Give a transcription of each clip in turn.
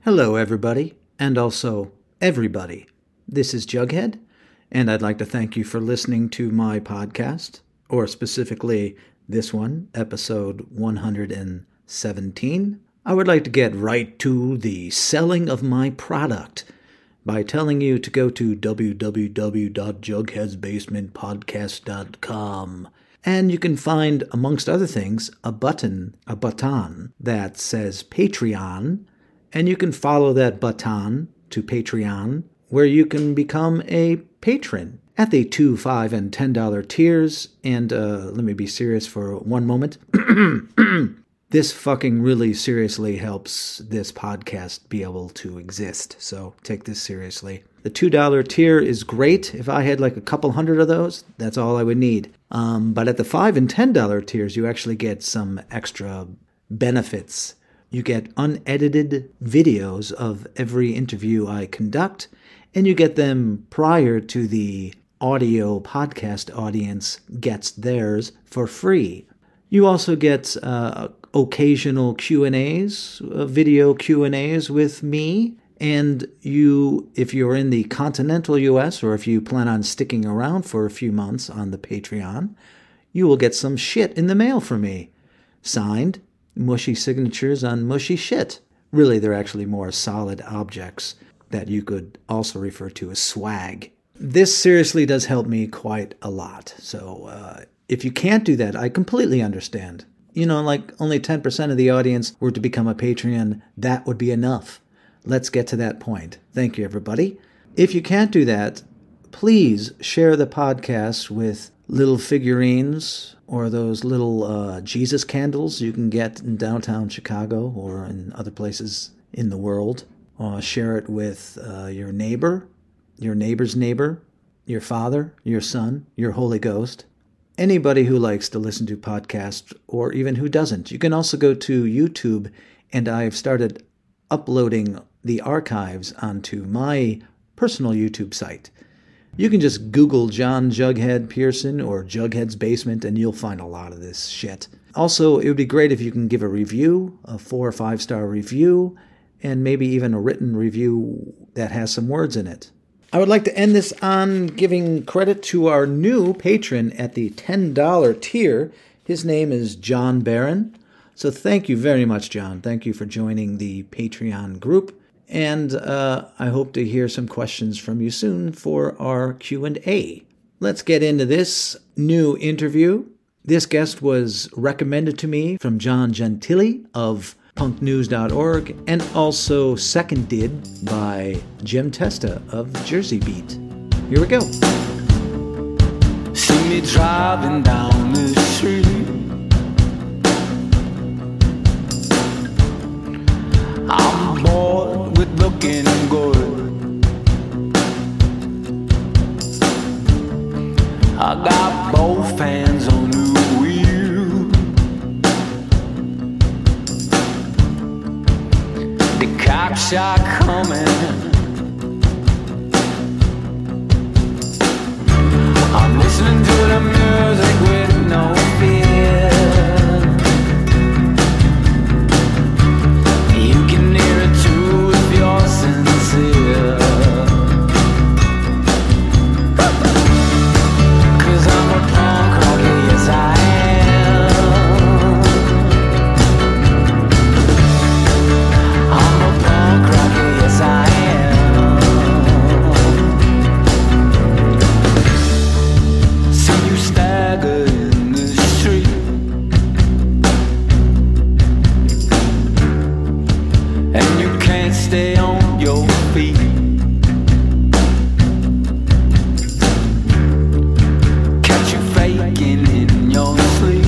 Hello, everybody, and also everybody. This is Jughead, and I'd like to thank you for listening to my podcast, or specifically this one, episode 117. I would like to get right to the selling of my product by telling you to go to www.jugheadsbasementpodcast.com. And you can find, amongst other things, a button that says Patreon, and you can follow that button to Patreon, where you can become a patron at the $2, $5, and $10 tiers. And let me be serious for one moment. This fucking really seriously helps this podcast be able to exist, so take this seriously. The $2 tier is great. If I had like a couple hundred of those, that's all I would need. But at the $5 and $10 tiers, you actually get some extra benefits. You get unedited videos of every interview I conduct, and you get them prior to the audio podcast audience gets theirs for free. You also get occasional Q&As, video Q&As with me, and if you're in the continental U.S., or if you plan on sticking around for a few months on the Patreon, you will get some shit in the mail from me. Signed, mushy signatures on mushy shit. Really, they're actually more solid objects that you could also refer to as swag. This seriously does help me quite a lot. So if you can't do that, I completely understand. You know, like only 10% of the audience were to become a Patreon, that would be enough. Let's get to that point. Thank you, everybody. If you can't do that, please share the podcast with little figurines or those little Jesus candles you can get in downtown Chicago or in other places in the world. Share it with your neighbor, your neighbor's neighbor, your father, your son, your Holy Ghost, anybody who likes to listen to podcasts or even who doesn't. You can also go to YouTube, and I've started uploading the archives onto my personal YouTube site. You can just Google John Jughead Pearson or Jughead's Basement, and you'll find a lot of this shit. Also, it would be great if you can give a review, a 4 or 5 star review, and maybe even a written review that has some words in it. I would like to end this on giving credit to our new patron at the $10 tier. His name is John Barron. So thank you very much, John. Thank you for joining the Patreon group. And I hope to hear some questions from you soon for our Q&A. Let's get into this new interview. This guest was recommended to me from John Gentili of punknews.org and also seconded by Jim Testa of Jersey Beat. Here we go. See me driving down the street, I'm bored with looking good. I got both hands on the wheel. The cops are coming. I'm listening to the music with no fear. You can hear it too if you're sincere. 'Cause I'm a punk rocker, yes I am. I'm a punk rocker, yes I am. See you stagger in the street, and you can't stay on your feet. Catch you faking in your sleep.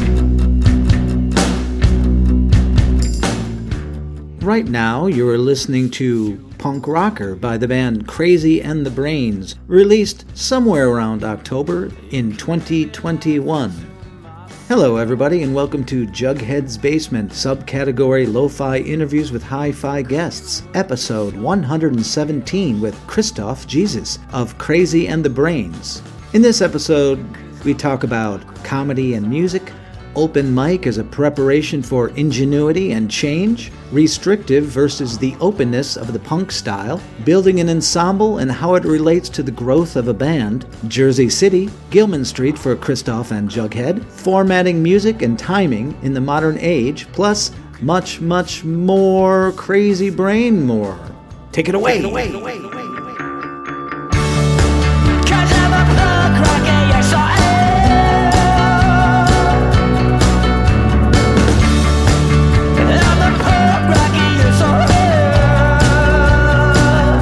Right now, you are listening to Punk Rocker by the band Crazy and the Brains, released somewhere around October in 2021. Hello, everybody, and welcome to Jughead's Basement, subcategory Lo-Fi Interviews with Hi-Fi Guests, episode 117 with Christoph Jesus of Crazy and the Brains. In this episode, we talk about comedy and music, Open mic as a preparation for ingenuity and change, restrictive versus the openness of the punk style, building an ensemble and how it relates to the growth of a band, Jersey City, Gilman Street for Christoph and Jughead, formatting music and timing in the modern age, plus much, much more crazy brain more. Take it away. Cause I'm a punk rocker, yes I am. I'm a punk rocker, yes I am.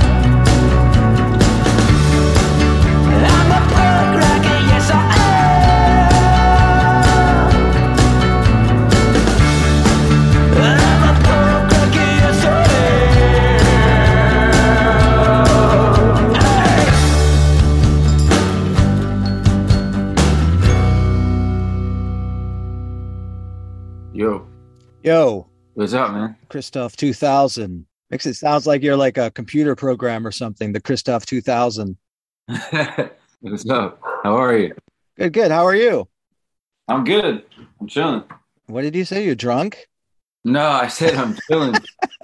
I'm a punk rocker, yes I am. I'm a punk rocker, yes I am. Yo, What's up, man? Christoph 2000. Makes it sounds like you're like a computer program or something, the Christoph 2000. What's up? How are you? Good. How are you? I'm good. I'm chilling. What did you say? You're drunk? No, I said I'm chilling.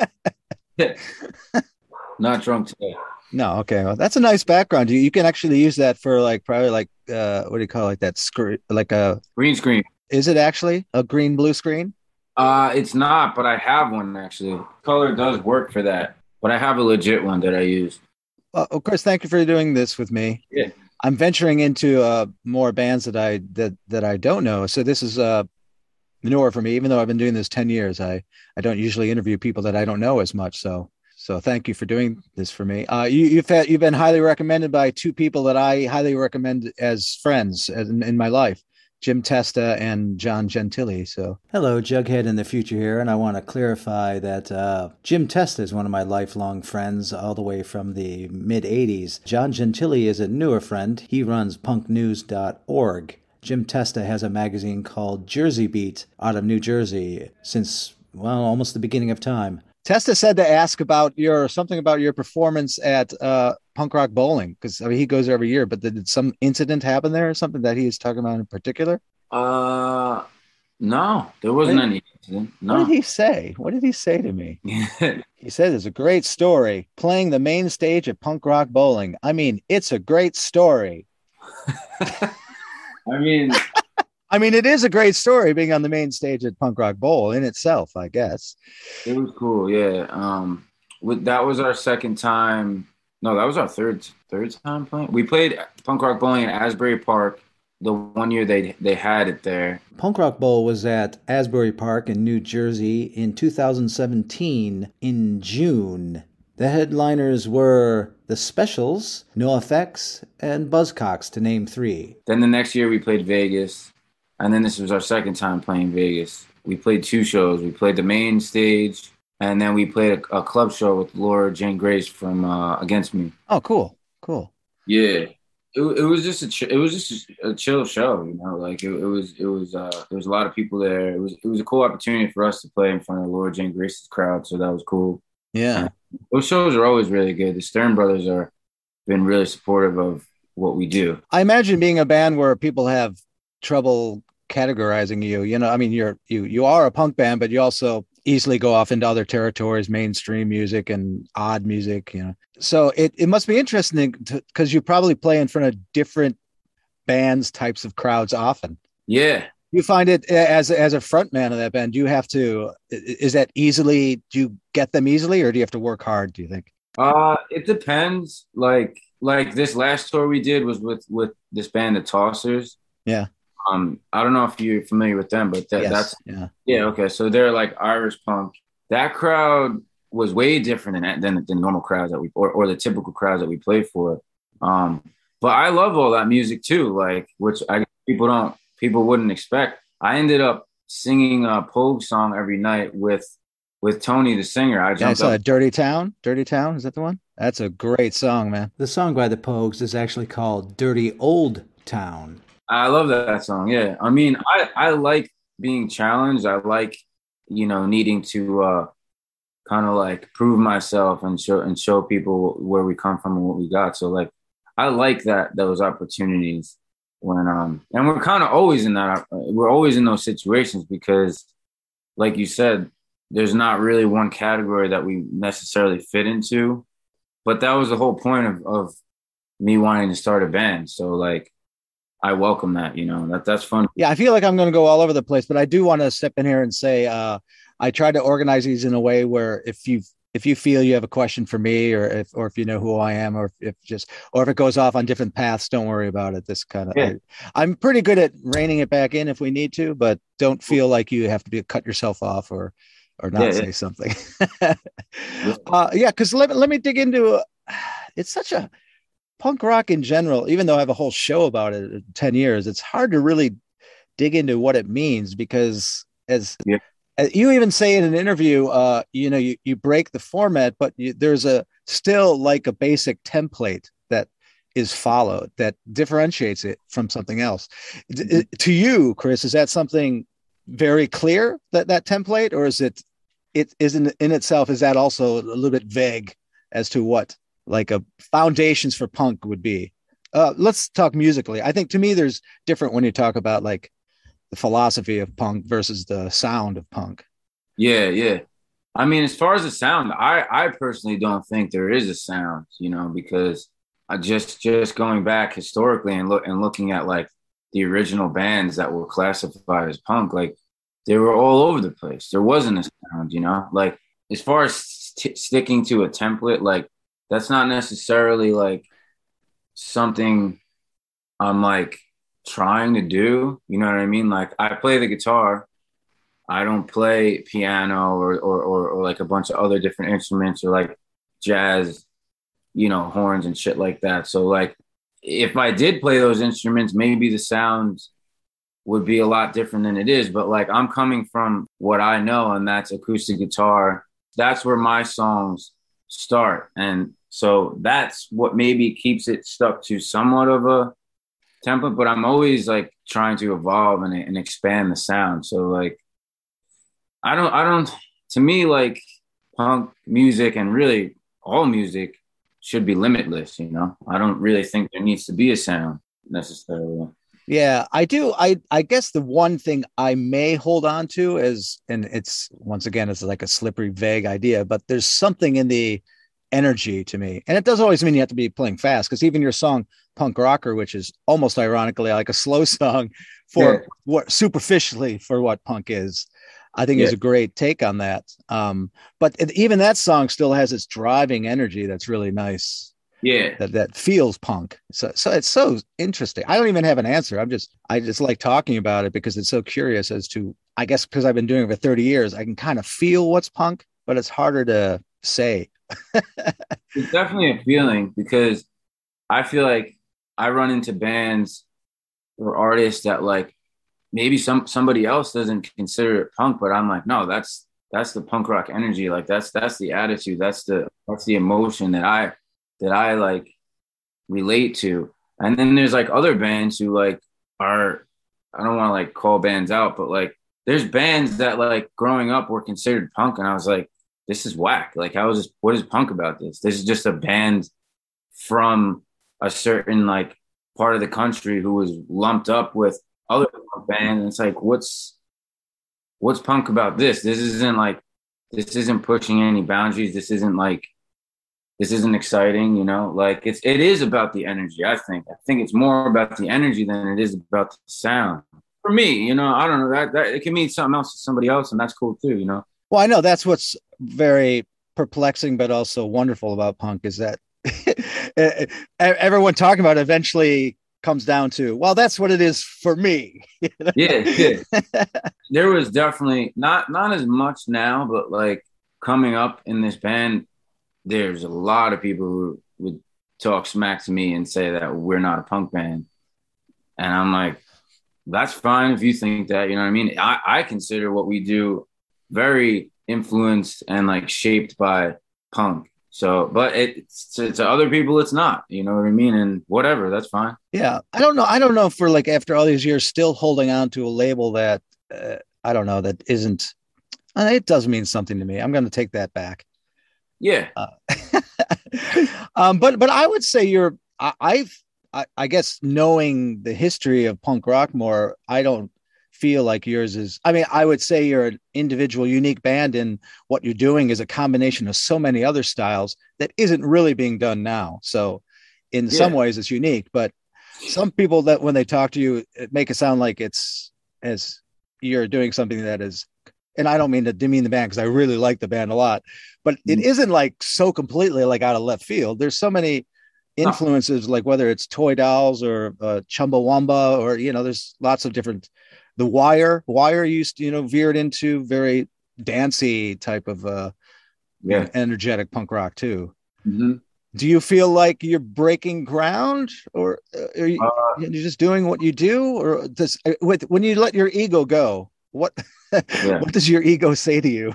Not drunk today. No, okay. Well, that's a nice background. You can actually use that for like probably like what do you call it? Like that screen, like a Green screen. is it actually a green blue screen? It's not, but I have one actually. Color does work for that, but I have a legit one that I use. Of course, thank you for doing this with me. Yeah. I'm venturing into more bands that I don't know. So this is newer for me, even though I've been doing this 10 years. I don't usually interview people that I don't know as much. So thank you for doing this for me. You've been highly recommended by two people that I highly recommend as friends in my life, Jim Testa and John Gentili. So Hello, Jughead in the future here, and I want to clarify that Jim Testa is one of my lifelong friends all the way from the mid-'80s. John Gentili is a newer friend. He runs punknews.org. Jim Testa has a magazine called Jersey Beat out of New Jersey since, well, almost the beginning of time. Testa said to ask about something about your performance at Punk Rock Bowling, because I mean he goes there every year. But did some incident happen there, or something that he is talking about in particular? No, there wasn't any incident. No. What did he say? What did he say to me? He said it's a great story playing the main stage at Punk Rock Bowling. I mean, it's a great story. I mean, it is a great story being on the main stage at Punk Rock Bowl in itself, I guess. it was cool. Yeah. That was our second time. No, that was our third time playing. We played Punk Rock Bowling at Asbury Park the one year they had it there. Punk Rock Bowl was at Asbury Park in New Jersey in 2017 in June. The headliners were The Specials, NoFX, and Buzzcocks, to name three. Then the next year we played Vegas, and then this was our second time playing Vegas. We played two shows. We played the main stage, and then we played a club show with Laura Jane Grace from Against Me. Oh, cool. Yeah, it was just a chill show, you know. Like there was a lot of people there. It was a cool opportunity for us to play in front of Laura Jane Grace's crowd, so that was cool. Yeah. Those shows are always really good. The Stern Brothers are been really supportive of what we do. I imagine being a band where people have trouble categorizing you. You know, I mean, you are a punk band, but you also easily go off into other territories, mainstream music and odd music, you know. So it must be interesting because you probably play in front of different bands, types of crowds often. Yeah. You find it as a front man of that band, do you have to, do you get them easily, or do you have to work hard, do you think? It depends. Like this last tour we did was with this band, the Tossers. Yeah. I don't know if you're familiar with them, but Yes. yeah. Okay. So they're like Irish punk. That crowd was way different than the normal crowds that or the typical crowds that we played for. But I love all that music too, like, which people wouldn't expect. I ended up singing a Pogue song every night with Tony, the singer. I saw Dirty Town. Dirty Town, is that the one? That's a great song, man. The song by the Pogues is actually called Dirty Old Town. I love that song. Yeah. I mean, I like being challenged. I like, needing to kind of like prove myself and show people where we come from and what we got. So like, I like those opportunities. when and we're kind of always in that. We're always in those situations because, like you said, there's not really one category that we necessarily fit into. But that was the whole point of me wanting to start a band. So like, I welcome that, you know, that's fun. Yeah, I feel like I'm going to go all over the place, but I do want to step in here and say I try to organize these in a way where if you feel you have a question for me, or if you know who I am, or if it goes off on different paths, don't worry about it. This kind of Yeah. I'm pretty good at reining it back in if we need to, but don't feel like you have to cut yourself off or not say something. Because let me dig into it's such a punk rock in general, even though I have a whole show about it in 10 years, it's hard to really dig into what it means because as you even say in an interview, you break the format, but there's still like a basic template that is followed that differentiates it from something else. To you, Chris, is that something very clear, that template, or is it isn't in itself? Is that also a little bit vague as to what like a foundations for punk would be? Let's talk musically. I think to me, there's different when you talk about like the philosophy of punk versus the sound of punk. Yeah. I mean, as far as the sound, I personally don't think there is a sound, you know, because I just going back historically and looking at like the original bands that were classified as punk, like they were all over the place. There wasn't a sound, you know, like as far as sticking to a template, like that's not necessarily like something I'm like trying to do. You know what I mean? Like I play the guitar. I don't play piano or like a bunch of other different instruments or like jazz, you know, horns and shit like that. So like if I did play those instruments, maybe the sound would be a lot different than it is. But like I'm coming from what I know, and that's acoustic guitar. That's where my songs start. And so that's what maybe keeps it stuck to somewhat of a template, but I'm always like trying to evolve and expand the sound. So like, I don't, to me, like punk music and really all music should be limitless. You know, I don't really think there needs to be a sound necessarily. Yeah, I do. I guess the one thing I may hold on to is, and it's once again, it's like a slippery, vague idea, but there's something in the energy to me. And it doesn't always mean you have to be playing fast, because even your song Punk Rocker, which is almost ironically like a slow song for what superficially for what punk is, I think is a great take on that. But even that song still has its driving energy that's really nice. Yeah, that feels punk. So it's so interesting. I don't even have an answer. I just like talking about it because it's so curious as to, I guess because I've been doing it for 30 years, I can kind of feel what's punk, but it's harder to say. It's definitely a feeling, because I feel like I run into bands or artists that like maybe somebody else doesn't consider it punk, but I'm like, no, that's the punk rock energy. Like that's the attitude. That's the emotion that I like relate to. And then there's like other bands who like are, I don't want to like call bands out, but like there's bands that like growing up were considered punk, and I was like, this is whack. Like what is punk about this? This is just a band from a certain like part of the country who was lumped up with other punk bands. And it's like, what's punk about this? This isn't pushing any boundaries. This isn't exciting, you know, like it is about the energy. I think it's more about the energy than it is about the sound for me, you know. I don't know, that it can mean something else to somebody else, and that's cool too, you know. Well, I know that's what's very perplexing, but also wonderful about punk is that everyone talking about it eventually comes down to, well, that's what it is for me. Yeah. There was definitely not as much now, but like coming up in this band, there's a lot of people who would talk smack to me and say that we're not a punk band. And I'm like, that's fine if you think that, you know what I mean? I consider what we do very influenced and like shaped by punk. So, but to other people, it's not, you know what I mean? And whatever, that's fine. Yeah. I don't know if we're like, after all these years, still holding on to a label that, I don't know, that isn't, it does mean something to me. I'm going to take that back. Yeah. But I would say I guess knowing the history of punk rock more, I don't feel like yours is. I mean, I would say you're an individual, unique band, and what you're doing is a combination of so many other styles that isn't really being done now. So, in some ways, it's unique. But some people that when they talk to you, it make it sound like it's as you're doing something that is. And I don't mean to demean the band because I really like the band a lot, but it isn't like so completely like out of left field. There's so many influences, like whether it's Toy Dolls or Chumbawamba, or there's lots of different. The Wire used to, veered into very dancey type of energetic punk rock too. Mm-hmm. Do you feel like you're breaking ground, or are you're just doing what you do, or when you let your ego go, what what does your ego say to you?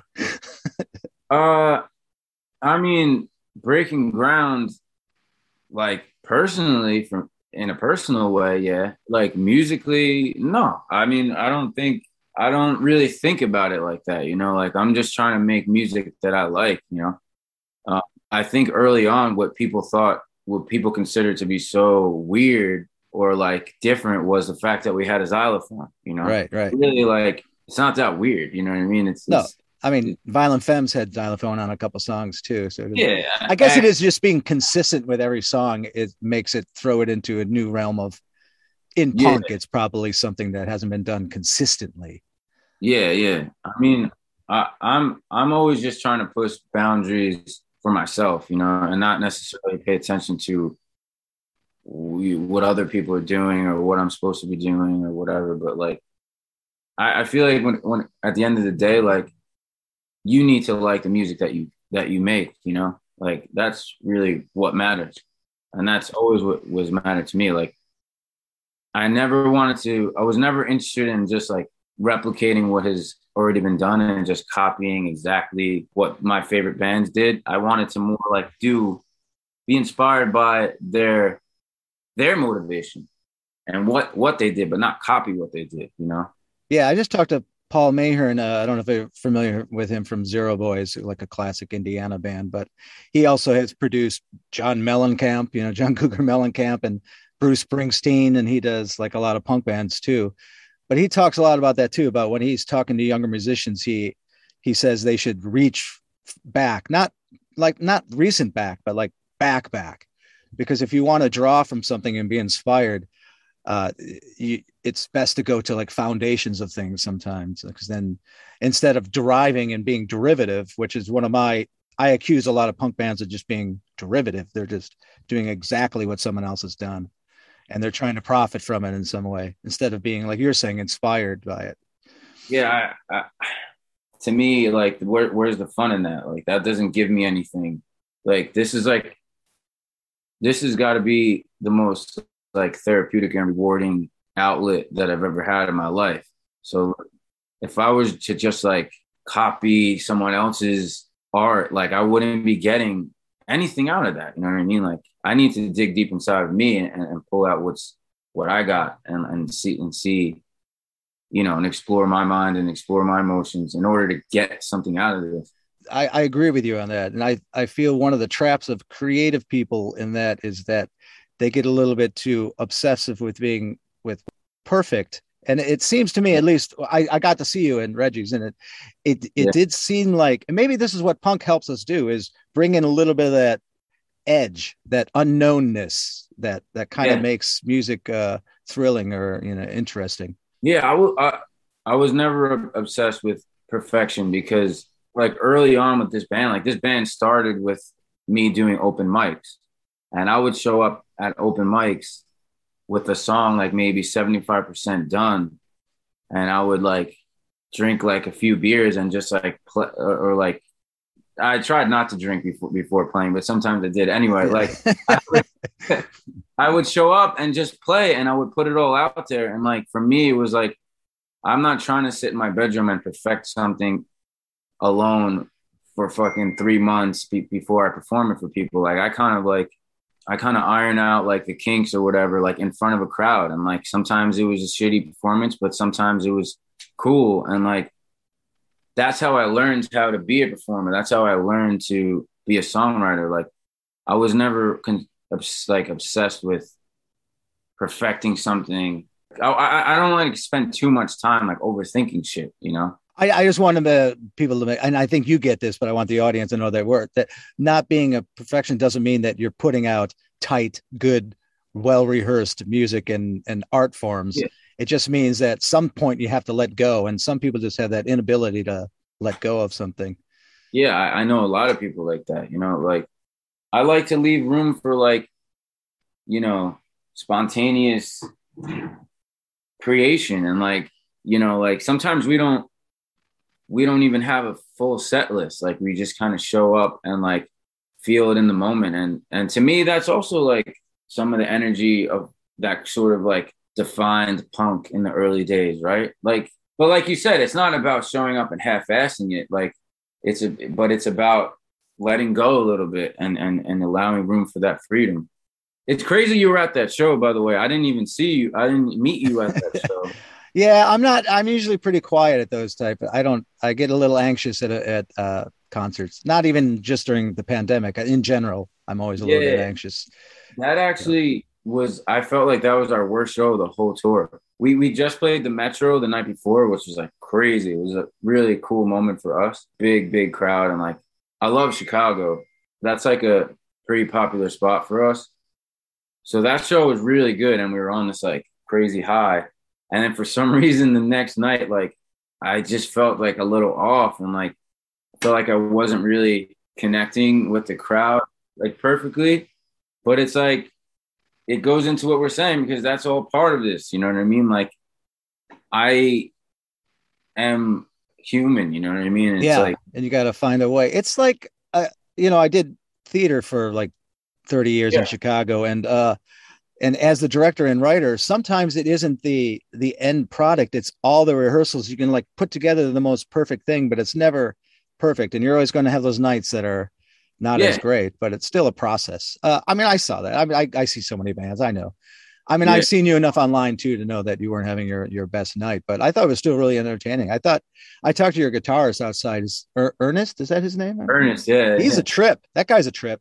I mean, breaking ground, like personally, in a personal way, yeah. Like musically, no. I mean, I don't really think about it like that, like I'm just trying to make music that I like, I think early on what people considered to be so weird or like different was the fact that we had a xylophone, Right. Really, like, it's not that weird, you know what I mean? I mean, Violent Femmes had xylophone on a couple songs too. So I guess it is just being consistent with every song. It makes it throw it into a new realm of punk. It's probably something that hasn't been done consistently. Yeah. I mean, I'm always just trying to push boundaries for myself, and not necessarily pay attention to what other people are doing or what I'm supposed to be doing or whatever. But like, I feel like when at the end of the day, like, you need to like the music that you make, like that's really what matters. And that's always what was mattered to me. Like, I was never interested in just like replicating what has already been done and just copying exactly what my favorite bands did. I wanted to more like be inspired by their motivation and what they did, but not copy what they did, Yeah, I just talked to Paul Mahern. I don't know if you're familiar with him from Zero Boys, like a classic Indiana band, but he also has produced John Mellencamp, John Cougar Mellencamp, and Bruce Springsteen, and he does like a lot of punk bands too. But he talks a lot about that too, about when he's talking to younger musicians, he says they should reach back, not recent back, but like back, because if you want to draw from something and be inspired, it's best to go to like foundations of things sometimes, because then instead of deriving and being derivative, which is I accuse a lot of punk bands of just being derivative. They're just doing exactly what someone else has done, and they're trying to profit from it in some way instead of being, like you're saying, inspired by it. Yeah. To me, like, where's the fun in that? Like, that doesn't give me anything. Like, this has got to be the most like therapeutic and rewarding outlet that I've ever had in my life. So if I was to just like copy someone else's art, like I wouldn't be getting anything out of that. You know what I mean? Like, I need to dig deep inside of me and pull out what I got and see, and explore my mind and explore my emotions in order to get something out of this. I agree with you on that. And I feel one of the traps of creative people in that is that they get a little bit too obsessive with being perfect. And it seems to me, at least I got to see you in Reggie's, and it did seem like, and maybe this is what punk helps us do, is bring in a little bit of that edge, that unknownness that kind of makes music thrilling or interesting. Yeah, I was never obsessed with perfection, because like early on with this band, like this band started with me doing open mics, and I would show up at open mics with a song like maybe 75% done, and I would like drink like a few beers and just like play, or like I tried not to drink before playing, but sometimes I did anyway. Like I would show up and just play, and I would put it all out there. And like for me, it was like, I'm not trying to sit in my bedroom and perfect something alone for fucking 3 months before I perform it for people. Like I kind of iron out like the kinks or whatever, like in front of a crowd. And like, sometimes it was a shitty performance, but sometimes it was cool. And like, that's how I learned how to be a performer. That's how I learned to be a songwriter. Like I was never obsessed with perfecting something. I don't like to spend too much time like overthinking shit, you know? I just wanted people to make, and I think you get this, but I want the audience to know that not being a perfection doesn't mean that you're putting out tight, good, well-rehearsed music and art forms. Yeah. It just means that at some point you have to let go. And some people just have that inability to let go of something. Yeah, I know a lot of people like that, you know, like I like to leave room for like, you know, spontaneous creation. And like, you know, like sometimes we don't even have a full set list. Like we just kind of show up and like feel it in the moment. And to me, that's also like some of the energy of that sort of like defined punk in the early days, right? Like, but like you said, it's not about showing up and half-assing it. Like but it's about letting go a little bit and allowing room for that freedom. It's crazy you were at that show, by the way. I didn't even see you. I didn't meet you at that show. Yeah, I'm usually pretty quiet at those type. I get a little anxious at concerts, not even just during the pandemic. In general, I'm always a little bit anxious. That actually I felt like that was our worst show of the whole tour. We just played the Metro the night before, which was like crazy. It was a really cool moment for us. Big crowd. And like, I love Chicago. That's like a pretty popular spot for us. So that show was really good. And we were on this like crazy high. And then for some reason the next night, like I just felt like a little off and like I felt like I wasn't really connecting with the crowd like perfectly. But it's like it goes into what we're saying because that's all part of this. You know what I mean? Like I am human, you know what I mean? And yeah. It's like, and you got to find a way. It's like, you know, I did theater for like 30 years in Chicago and as the director and writer, sometimes it isn't the end product. It's all the rehearsals. You can like put together the most perfect thing, but it's never perfect. And you're always going to have those nights that are not as great, but it's still a process. I mean, I saw that. I mean, I see so many bands. I know. I mean, I've seen you enough online too to know that you weren't having your best night, but I thought it was still really entertaining. I talked to your guitarist outside. Is Ernest? Is that his name? Ernest. Yeah. He's a trip. That guy's a trip.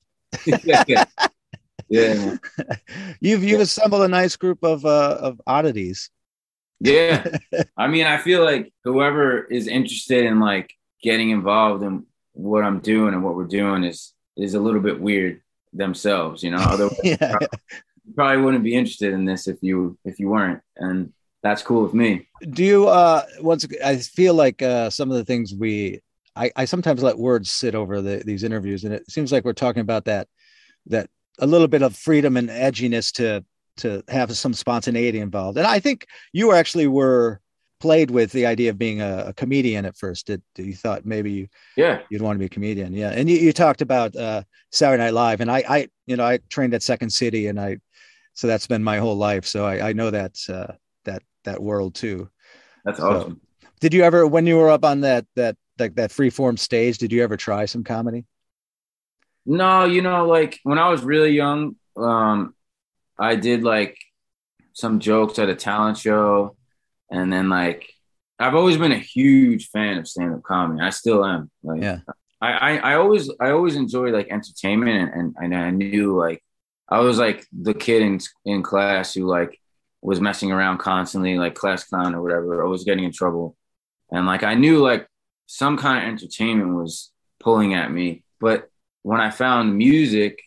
Yeah. You've assembled a nice group of oddities. Yeah. I mean, I feel like whoever is interested in like getting involved in what I'm doing and what we're doing is a little bit weird themselves, you know. Otherwise, you probably wouldn't be interested in this if you weren't, and that's cool with me. Do you I feel like some of the things I sometimes let words sit over these interviews, and it seems like we're talking about that a little bit of freedom and edginess to have some spontaneity involved. And I think you actually were played with the idea of being a comedian at first. You thought maybe you'd want to be a comedian. Yeah. And you talked about Saturday Night Live, and I trained at Second City, and so that's been my whole life. So I know that world too. That's awesome. So, did you ever, when you were up on that freeform stage, did you ever try some comedy? No, you know, like when I was really young, I did like some jokes at a talent show. And then like, I've always been a huge fan of stand-up comedy. I still am. Like, yeah. I always enjoyed like entertainment and I knew like, I was like the kid in class who like was messing around constantly, like class clown or whatever, always getting in trouble. And like, I knew like some kind of entertainment was pulling at me, but when I found music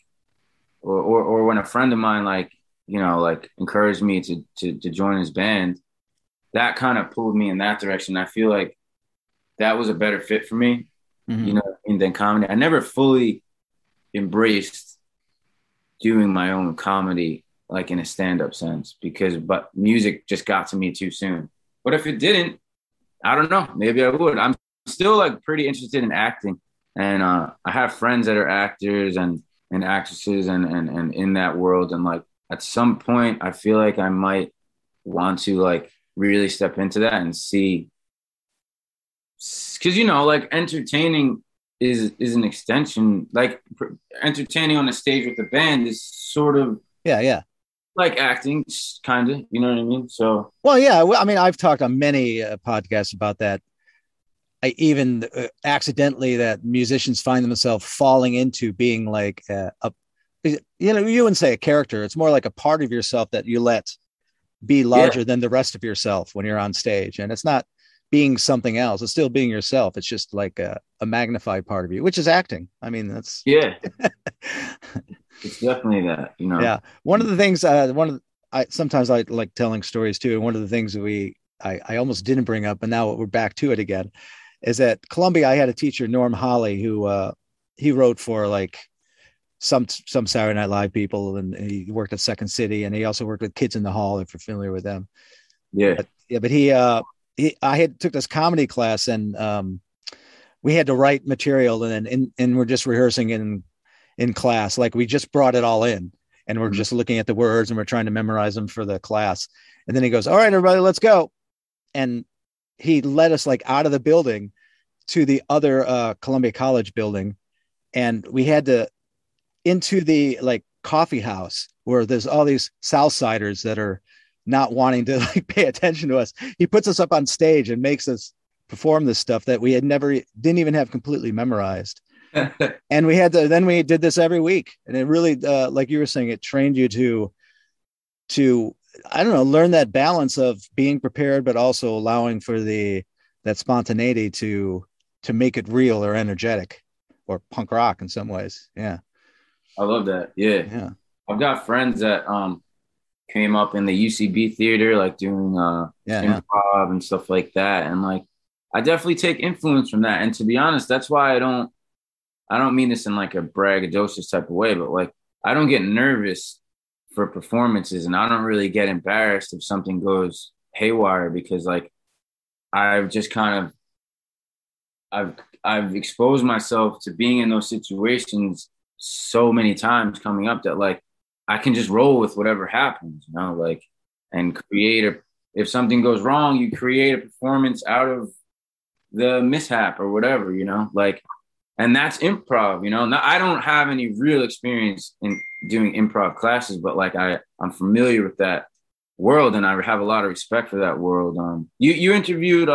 or when a friend of mine, like, you know, like encouraged me to join his band, that kind of pulled me in that direction. I feel like that was a better fit for me, you know, than comedy. I never fully embraced doing my own comedy, like in a stand-up sense, but music just got to me too soon. But if it didn't, I don't know, maybe I would. I'm still like pretty interested in acting. And I have friends that are actors and actresses and in that world. And like at some point, I feel like I might want to like really step into that and see. Because, you know, like entertaining is an extension. Like entertaining on the stage with the band is sort of. Yeah. Like acting, kind of. You know what I mean? So. Well, yeah. I mean, I've talked on many podcasts about that. I even accidentally that musicians find themselves falling into being like a you wouldn't say a character. It's more like a part of yourself that you let be larger than the rest of yourself when you're on stage. And it's not being something else. It's still being yourself. It's just like a magnified part of you, which is acting. I mean, that's it's definitely that, you know? Yeah. One of the things, sometimes I like telling stories too. And one of the things I almost didn't bring up, and now we're back to it again, is at Columbia, I had a teacher, Norm Holly, who he wrote for like some Saturday Night Live people, and he worked at Second City, and he also worked with Kids in the Hall, if you're familiar with them. Yeah. But I had took this comedy class, and we had to write material, and we're just rehearsing in class. Like we just brought it all in, and we're just looking at the words, and we're trying to memorize them for the class. And then he goes, "All right, everybody, let's go." And he led us like out of the building to the other Columbia College building. And we had to into the like coffee house where there's all these Southsiders that are not wanting to like pay attention to us. He puts us up on stage and makes us perform this stuff that we didn't even have completely memorized. And then we did this every week. And it really, like you were saying, it trained you to, I don't know, learn that balance of being prepared, but also allowing for that spontaneity to make it real or energetic or punk rock in some ways. Yeah. I love that. Yeah. I've got friends that came up in the UCB theater, like doing improv and stuff like that. And like, I definitely take influence from that. And to be honest, that's why I don't mean this in like a braggadocious type of way, but like, I don't get nervous for performances, and I don't really get embarrassed if something goes haywire, because like, I've just kind of, I've exposed myself to being in those situations so many times coming up that like I can just roll with whatever happens, you know, like, and if something goes wrong, you create a performance out of the mishap or whatever, you know, like, and that's improv, you know. Now, I don't have any real experience in doing improv classes, but like I'm familiar with that world, and I have a lot of respect for that world. You interviewed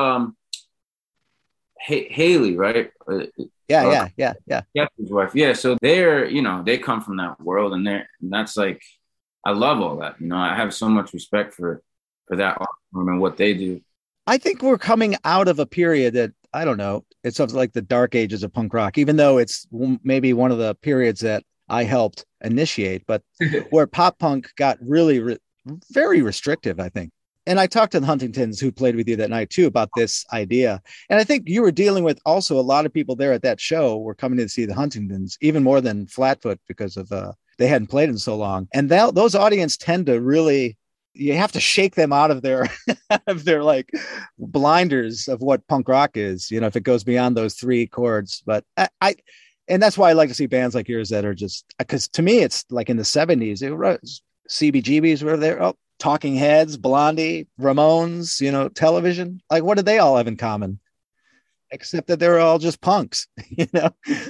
Haley, right? Yeah. Jeffrey's wife. Yeah. So they're, you know, they come from that world, and that's like, I love all that. You know, I have so much respect for that art form and what they do. I think we're coming out of a period that, I don't know, it's something like the dark ages of punk rock, even though it's maybe one of the periods that I helped initiate, but where pop punk got really very restrictive, I think. And I talked to the Huntingtons, who played with you that night too, about this idea. And I think you were dealing with also a lot of people there at that show were coming to see the Huntingtons, even more than Flatfoot, because of they hadn't played in so long. And those audience tend to really, you have to shake them out of their like blinders of what punk rock is, you know, if it goes beyond those three chords. But and that's why I like to see bands like yours that are just, because to me it's like in the 70s, it was CBGBs were there. Oh, Talking Heads, Blondie, Ramones, you know, Television. Like, what did they all have in common? Except that they're all just punks, you know?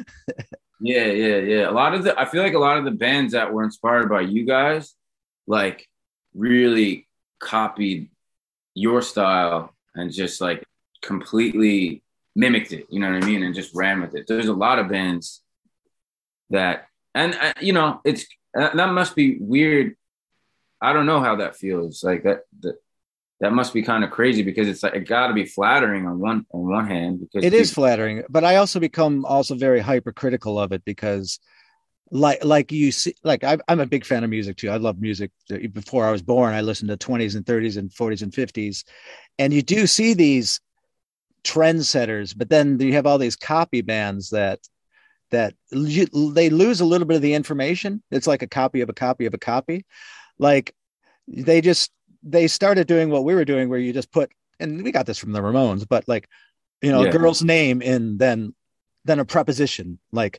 Yeah. I feel like a lot of the bands that were inspired by you guys, like, really copied your style and just like completely mimicked it, you know what I mean? And just ran with it. There's a lot of bands that, and you know, that must be weird. I don't know how that feels. Like that must be kind of crazy, because it's like, it got to be flattering on one hand, because it is flattering, but I also become very hypercritical of it, because like you see, like I'm a big fan of music too. I love music. Before I was born, I listened to 20s and 30s and 40s and 50s, and you do see these trendsetters, but then you have all these copy bands that they lose a little bit of the information. It's like a copy of a copy of a copy. Like they started doing what we were doing, where you just put, and we got this from the Ramones, but like, you know, a girl's name and then a preposition, like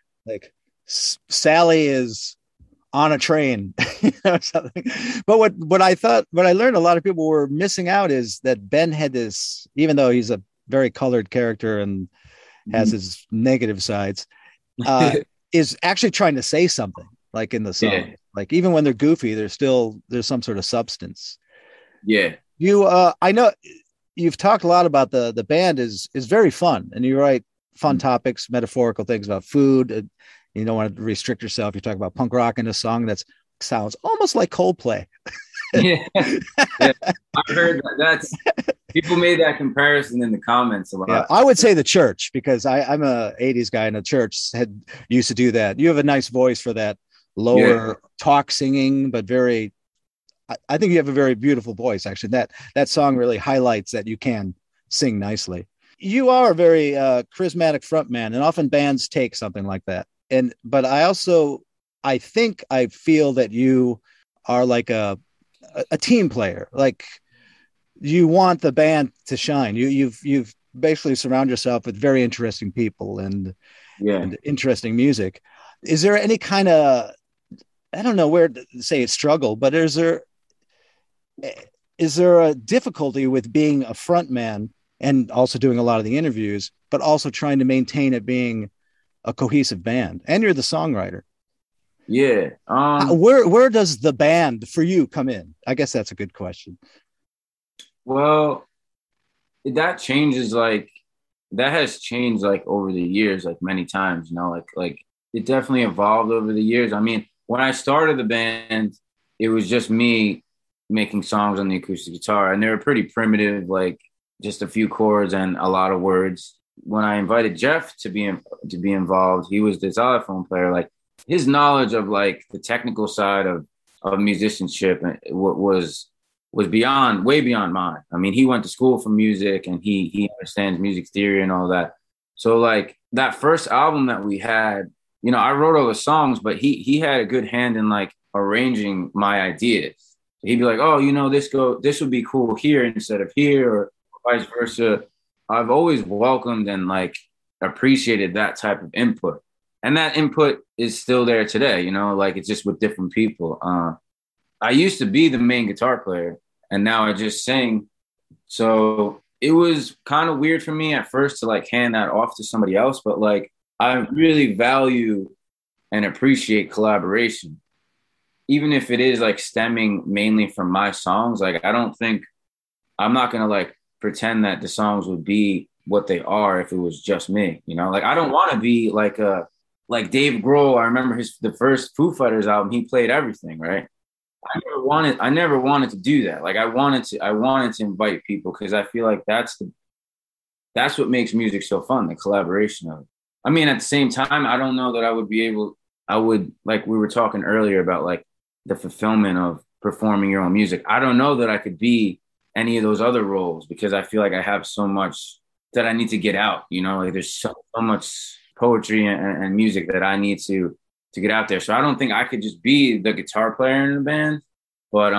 Sally is on a train, you know, something. But what I learned a lot of people were missing out is that Ben had this, even though he's a very colored character and has his negative sides, is actually trying to say something, like in the song. Yeah. Like even when they're goofy, there's some sort of substance. Yeah. I know you've talked a lot about the band is very fun, and you write fun topics, metaphorical things about food. You don't want to restrict yourself. You talk about punk rock in a song that sounds almost like Coldplay. Yeah, yeah. I heard that. That's people made that comparison in the comments a lot. Yeah, I would say the Church, because I'm a 80s guy, and the Church used to do that. You have a nice voice for that lower talk singing, but very, I think you have a very beautiful voice, actually. That song really highlights that you can sing nicely. You are a very charismatic frontman, and often bands take something like that. But I think I feel that you are like a team player. Like, you want the band to shine. You've basically surround yourself with very interesting people and interesting music. Is there any kind of, I don't know where to say it's struggle, but is there a difficulty with being a front man and also doing a lot of the interviews, but also trying to maintain it being a cohesive band? And you're the songwriter. Yeah. Where does the band for you come in? I guess that's a good question. Well, that changes, like, that has changed like over the years, like many times, you know, like it definitely evolved over the years. I mean, when I started the band, it was just me making songs on the acoustic guitar, and they were pretty primitive, like just a few chords and a lot of words. When I invited Jeff to be involved, he was the xylophone player. Like, his knowledge of like the technical side of musicianship was way beyond mine. I mean, he went to school for music, and he understands music theory and all that. So like that first album that we had, you know, I wrote all the songs, but he had a good hand in like arranging my ideas. He'd be like, oh, you know, this would be cool here instead of here, or vice versa. I've always welcomed and like appreciated that type of input. And that input is still there today, you know, like it's just with different people. I used to be the main guitar player, and now I just sing. So it was kind of weird for me at first to like hand that off to somebody else, but like I really value and appreciate collaboration. Even if it is like stemming mainly from my songs, like I'm not going to like pretend that the songs would be what they are if it was just me, you know? Like, I don't want to be like Dave Grohl. I remember the first Foo Fighters album, he played everything, right? I never wanted to do that. Like, I wanted to invite people, because I feel like that's what makes music so fun, the collaboration of it. I mean, at the same time, I don't know that I would, like we were talking earlier about like the fulfillment of performing your own music. I don't know that I could be any of those other roles, because I feel like I have so much that I need to get out, you know, like there's so much poetry and music that I need to get out there. So I don't think I could just be the guitar player in the band, but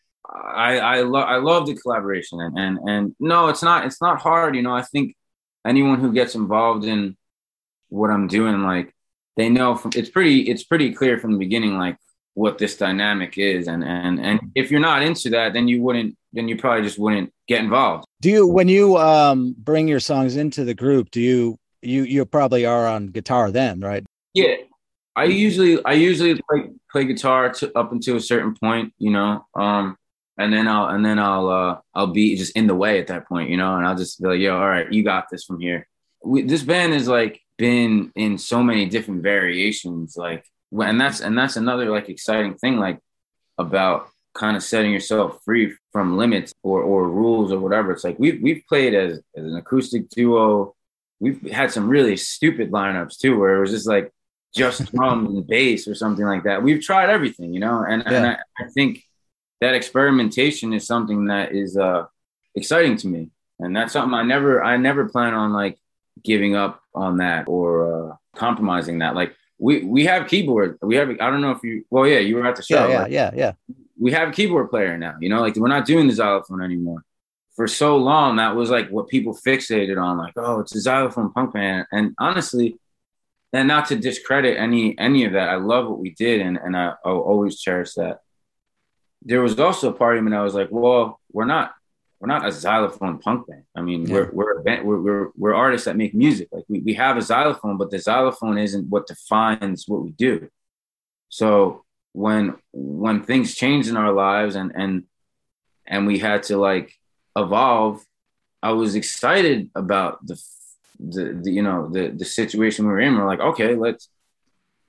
I love the collaboration, and no, it's not hard. You know, I think anyone who gets involved in what I'm doing, like, they know it's pretty clear from the beginning, like what this dynamic is. And if you're not into that, then you probably just wouldn't get involved. When you bring your songs into the group, you probably are on guitar then, right? Yeah. I usually play guitar up until a certain point, you know, and then I'll be just in the way at that point, you know, and I'll just be like, yo, all right, you got this from here. This band has like been in so many different variations, like, and that's another like exciting thing, like, about kind of setting yourself free from limits or rules or whatever. It's like we've played as an acoustic duo. We've had some really stupid lineups too, where it was just like just drums and bass or something like that. We've tried everything, you know, and I think that experimentation is something that is exciting to me, and that's something I never plan on like giving up on that or compromising that. Like, we have keyboard. I don't know if you were at the show. Yeah. We have a keyboard player now, you know, like we're not doing the xylophone anymore. For so long, that was like what people fixated on, like, oh, it's a xylophone punk band. And honestly, and not to discredit any of that, I love what we did, and I'll always cherish that. There was also a part of me that was like, well, we're not a xylophone punk band. I mean, we're a band, we're artists that make music. Like, we have a xylophone, but the xylophone isn't what defines what we do. So when things changed in our lives and we had to like evolve, I was excited about the situation we were in. We're like, okay, let's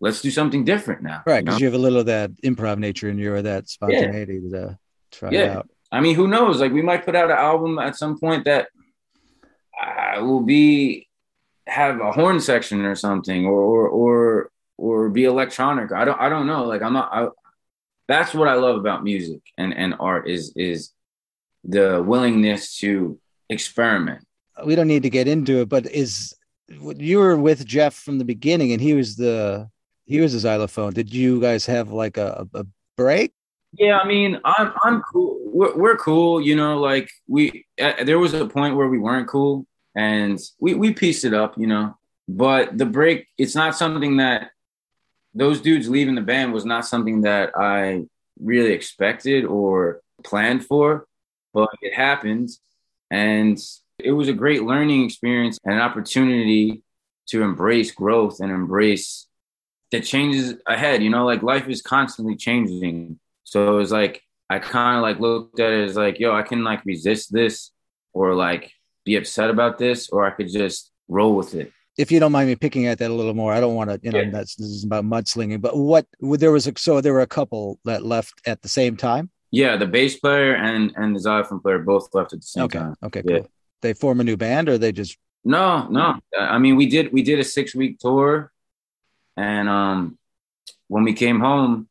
let's do something different now. Right, You because know? you have a little of that improv nature in you, or that Yeah. spontaneity to try it Yeah. out. I mean, who knows? Like we might put out an album at some point that will have a horn section or something, or be electronic. I don't know. Like I'm not. That's what I love about music and art is the willingness to experiment. We don't need to get into it, but you were with Jeff from the beginning, and he was the xylophone. Did you guys have like a break? Yeah, I mean, I'm cool. We're cool, you know. Like there was a point where we weren't cool, and we pieced it up, you know. But the break, it's not something that those dudes leaving the band was not something that I really expected or planned for, but it happened, and it was a great learning experience and an opportunity to embrace growth and embrace the changes ahead. You know, like life is constantly changing. So it was like I kind of like looked at it as like, yo, I can like resist this or like be upset about this, or I could just roll with it. If you don't mind me picking at that a little more, I don't want to, Yeah. this is about mudslinging, but there were a couple that left at the same time. Yeah, the bass player and the xylophone player both left at the same Okay. time. Okay, Yeah. cool. They form a new band, or they just No. I mean, we did a 6-week tour, and when we came home,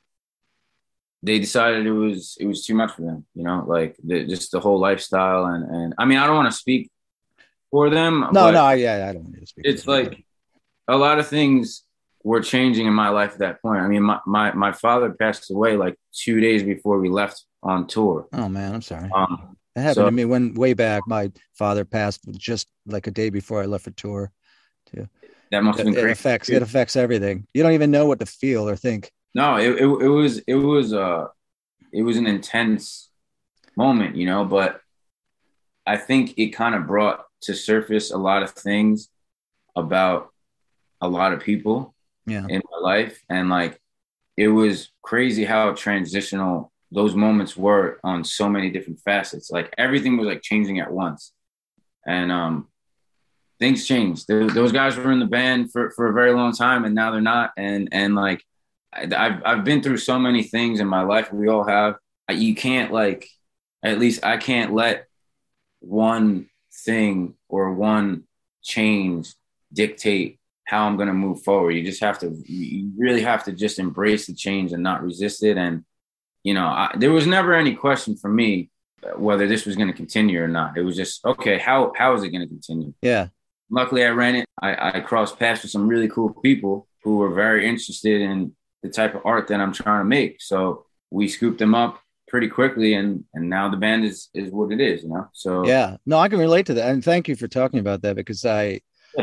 they decided it was too much for them. You know, like just the whole lifestyle and I mean, I don't want to speak for them. no, but I don't need to speak. it's like a lot of things were changing in my life at that point. I mean, my father passed away like 2 days before we left on tour. Oh man, I'm sorry. Um, That happened so- to me way back. My father passed just like a day before I left for tour. Too. that must have been It crazy. affects everything. You don't even know what to feel or think. No, it was an intense moment, you know, but I think it kind of brought to surface a lot of things about a lot of people Yeah. in my life. And like, it was crazy how transitional those moments were on so many different facets. Like everything was like changing at once. And things changed. Those guys were in the band for a very long time, and now they're not. And like, I've been through so many things in my life. We all have. You can't like, at least I can't let one thing or one change dictate how I'm going to move forward. You really have to just embrace the change and not resist it. And, you know, there was never any question for me whether this was going to continue or not. It was just, okay, how is it going to continue? Yeah. Luckily I ran it. I crossed paths with some really cool people who were very interested in the type of art that I'm trying to make. So we scooped them up pretty quickly, and now the band is what it is, you know? So Yeah. No, I can relate to that. And thank you for talking about that, because I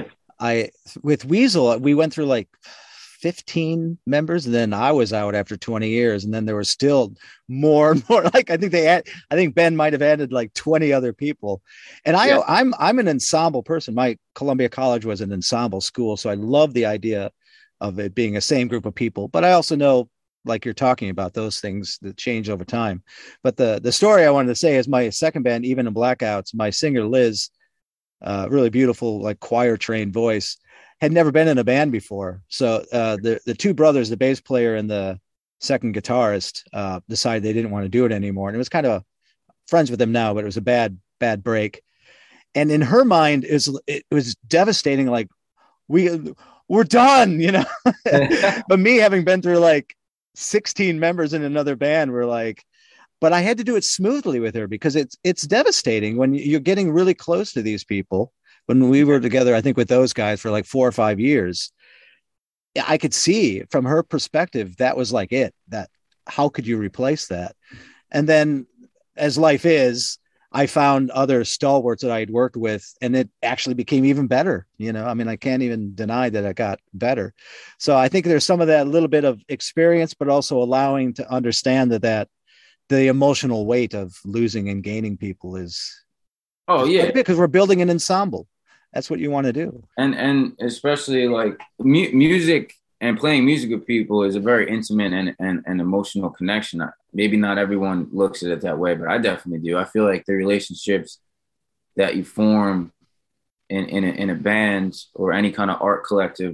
with Weasel, we went through like 15 members, and then I was out after 20 years, and then there was still more and more. Like I think Ben might have added like 20 other people. And I'm an ensemble person. My Columbia College was an ensemble school, so I love the idea of it being a same group of people. But I also know, like you're talking about, those things that change over time. But the story I wanted to say is my second band, Even in Blackouts, my singer Liz, really beautiful, like choir trained voice, had never been in a band before. So the two brothers, the bass player and the second guitarist, decided they didn't want to do it anymore. And it was kind of friends with them now, but it was a bad break. And in her mind, it was devastating. Like we're done, you know. But me, having been through like 16 members in another band, we're like, but I had to do it smoothly with her, because it's devastating when you're getting really close to these people. When we were together, I think with those guys for like 4 or 5 years, I could see from her perspective, that was like that how could you replace that? And then as life is, I found other stalwarts that I had worked with, and it actually became even better. You know, I mean, I can't even deny that it got better. So I think there's some of that little bit of experience, but also allowing to understand that the emotional weight of losing and gaining people is, because we're building an ensemble. That's what you want to do. And especially like music and playing music with people is a very intimate and emotional connection. Maybe not everyone looks at it that way, but I definitely do. I feel like the relationships that you form in a band or any kind of art collective,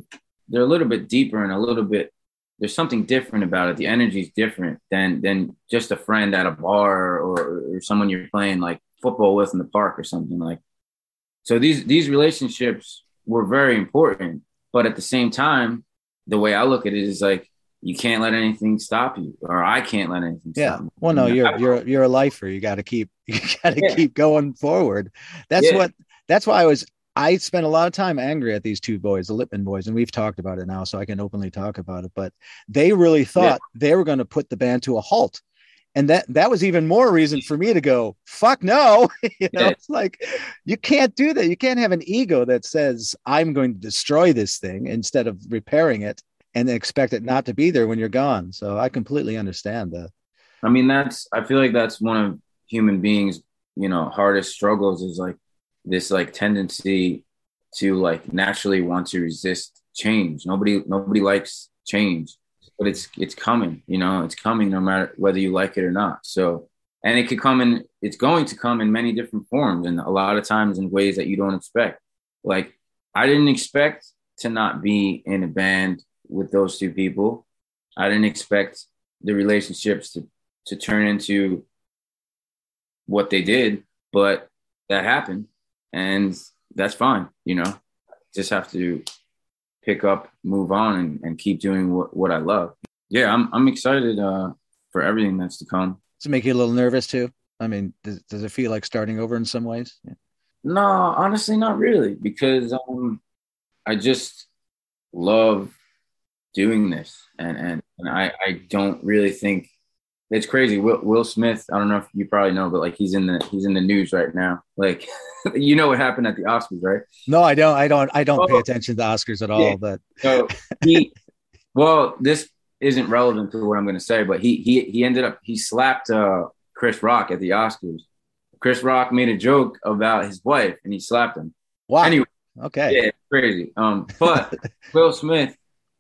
they're a little bit deeper and a little bit, there's something different about it. The energy is different than just a friend at a bar or someone you're playing like football with in the park or something like. So these relationships were very important, but at the same time, the way I look at it is like, you can't let anything stop you, or I can't let anything stop me. Well, no, you're a lifer. You got to keep keep going forward. That's why I spent a lot of time angry at these two boys, the Lippman boys, and we've talked about it now, so I can openly talk about it. But they really thought they were going to put the band to a halt. And that was even more reason for me to go, fuck no. It's like, you can't do that. You can't have an ego that says I'm going to destroy this thing instead of repairing it and then expect it not to be there when you're gone. So I completely understand that. I mean, I feel like that's one of human beings, hardest struggles is like this like tendency to like naturally want to resist change. Nobody likes change. But it's coming, it's coming no matter whether you like it or not. So, and it's going to come in many different forms and a lot of times in ways that you don't expect. Like, I didn't expect to not be in a band with those two people. I didn't expect the relationships to turn into what they did, but that happened and that's fine. Just have to pick up, move on, and keep doing what I love. Yeah, I'm excited for everything that's to come. Does it make you a little nervous too? I mean, does it feel like starting over in some ways? Yeah. No, honestly, not really, because I just love doing this, and I don't really think it's crazy. Will Smith, I don't know if you probably know, but like he's in the news right now. Like, what happened at the Oscars, right? No, I don't pay attention to the Oscars at all. But so this isn't relevant to what I'm going to say, but he ended up, he slapped Chris Rock at the Oscars. Chris Rock made a joke about his wife and he slapped him. Wow. Anyway, okay. Yeah, it's crazy. But Will Smith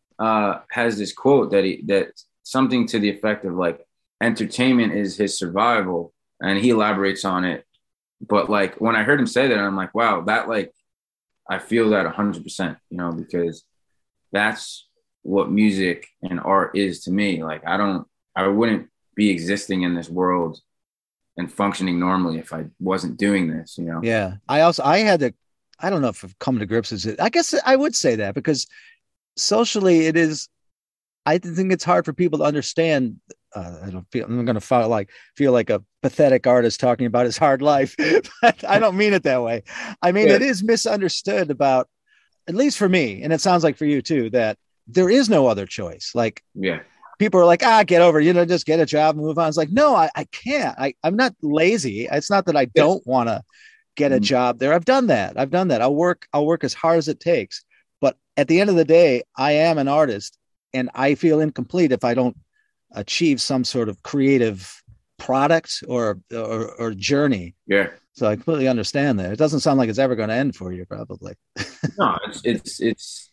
has this quote that something to the effect of like, entertainment is his survival, and he elaborates on it. But like when I heard him say that, I'm like, wow, that like I feel that 100%, because that's what music and art is to me. Like I wouldn't be existing in this world and functioning normally if I wasn't doing this, Yeah. I had to, I don't know if I've come to grips with it. I guess I would say that because socially it is, I think it's hard for people to understand. I'm going to feel like a pathetic artist talking about his hard life, but I don't mean it that way. I mean, It is misunderstood about, at least for me, and it sounds like for you too, that there is no other choice. Like, people are like, get over, just get a job and move on. It's like, no, I can't. I'm not lazy. It's not that I don't want to get a job there. I've done that. I'll work as hard as it takes. But at the end of the day, I am an artist and I feel incomplete if I don't achieve some sort of creative product or journey. Yeah. So I completely understand that. It doesn't sound like it's ever going to end for you, probably. No, it's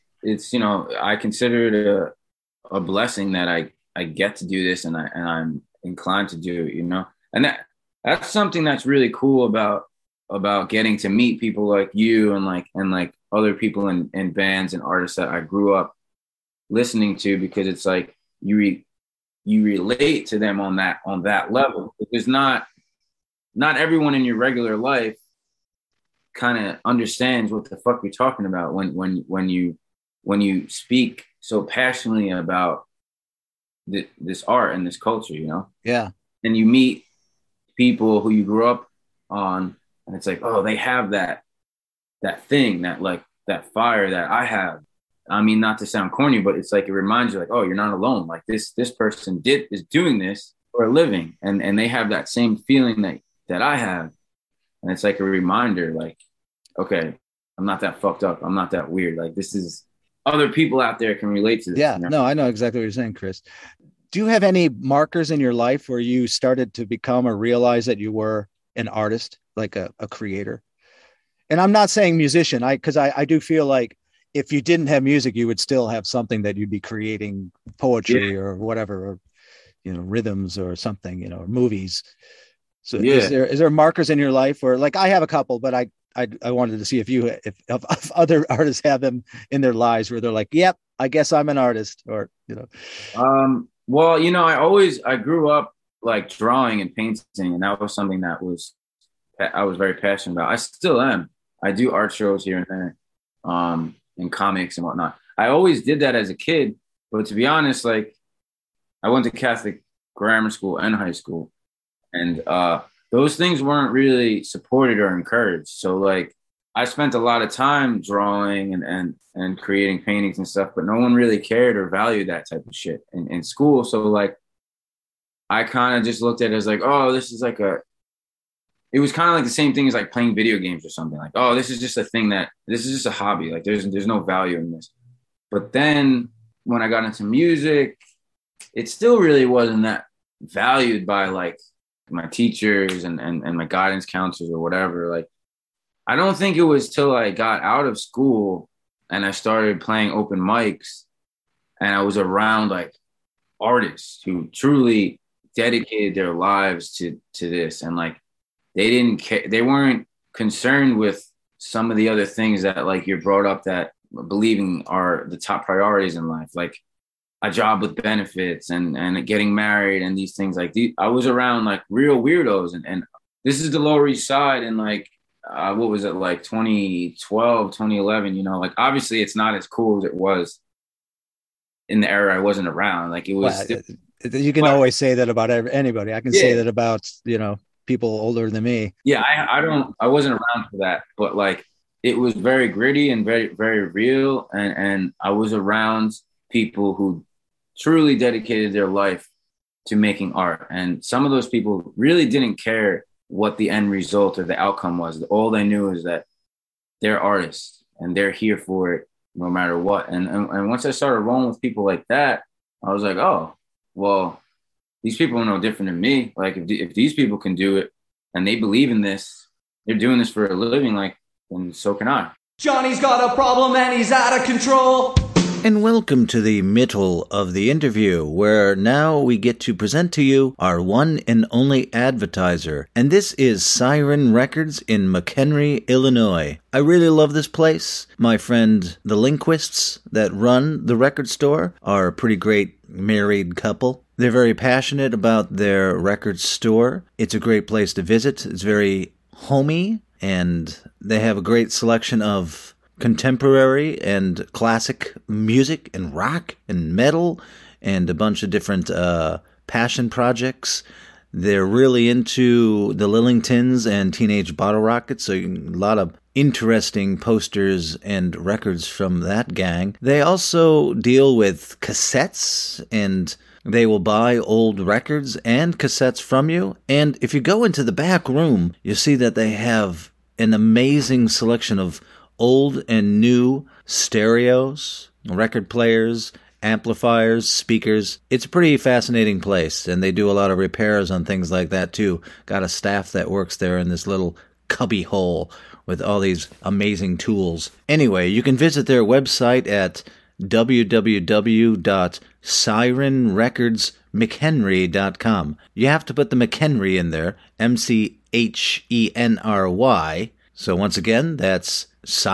I consider it a blessing that I get to do this and I'm inclined to do it, and that's something that's really cool about getting to meet people like you and like other people in bands and artists that I grew up listening to, because it's like you relate to them on that level. Because not everyone in your regular life kind of understands what the fuck you're talking about when you speak so passionately about this art and this culture, Yeah. And you meet people who you grew up on, and it's like, oh, they have that thing, that fire that I have. I mean, not to sound corny, but it's like, it reminds you like, oh, you're not alone. Like this person is doing this for a living, and they have that same feeling that I have. And it's like a reminder, like, okay, I'm not that fucked up. I'm not that weird. Like, this is, other people out there can relate to this. Yeah, no, I know exactly what you're saying, Chris. Do you have any markers in your life where you started to become or realize that you were an artist, like a creator? And I'm not saying musician, because I do feel like if you didn't have music, you would still have something that you'd be creating, poetry or whatever, or, rhythms or something, or movies. So is there markers in your life where, like, I have a couple, but I wanted to see if other artists have them in their lives where they're like, yep, I guess I'm an artist, or Well, I grew up like drawing and painting, and that was something I was very passionate about. I still am. I do art shows here and there, and comics and whatnot. I always did that as a kid, but to be honest, like I went to Catholic grammar school and high school, and those things weren't really supported or encouraged. So like I spent a lot of time drawing and creating paintings and stuff, but no one really cared or valued that type of shit in school. So like I kind of just looked at it as like, oh, this is like it was kind of like the same thing as like playing video games or something. Like, oh, this is just a hobby. Like there's no value in this. But then when I got into music, it still really wasn't that valued by like my teachers and my guidance counselors or whatever. Like, I don't think it was till I got out of school and I started playing open mics and I was around like artists who truly dedicated their lives to this. And like, they didn't care. They weren't concerned with some of the other things that like you're brought up that believing are the top priorities in life. Like a job with benefits and getting married and these things like these. I was around like real weirdos and this is the Lower East Side and like, what was it like 2012, 2011, like obviously it's not as cool as it was in the era I wasn't around. Like it was. You can always say that about anybody. I can say that about, people older than me. Yeah. I wasn't around for that, but like it was very gritty and very, very real. And I was around people who truly dedicated their life to making art. And some of those people really didn't care what the end result or the outcome was. All they knew is that they're artists and they're here for it no matter what. And once I started rolling with people like that, I was like, oh, well, these people are no different than me. Like if these people can do it and they believe in this, they're doing this for a living, like, then so can I. Johnny's got a problem and he's out of control. And welcome to the middle of the interview, where now we get to present to you our one and only advertiser. And this is Siren Records in McHenry, Illinois. I really love this place. My friend, the Linquists that run the record store, are a pretty great married couple. They're very passionate about their record store. It's a great place to visit. It's very homey, and they have a great selection of contemporary and classic music and rock and metal and a bunch of different passion projects. They're really into the Lillingtons and Teenage Bottle Rockets, so a lot of interesting posters and records from that gang. They also deal with cassettes, and they will buy old records and cassettes from you. And if you go into the back room, you see that they have an amazing selection of old and new stereos, record players, amplifiers, speakers. It's a pretty fascinating place, and they do a lot of repairs on things like that too. Got a staff that works there in this little cubby hole with all these amazing tools. Anyway, you can visit their website at www.sirenrecordsmchenry.com. You have to put the McHenry in there, MCHENRY. So once again, that's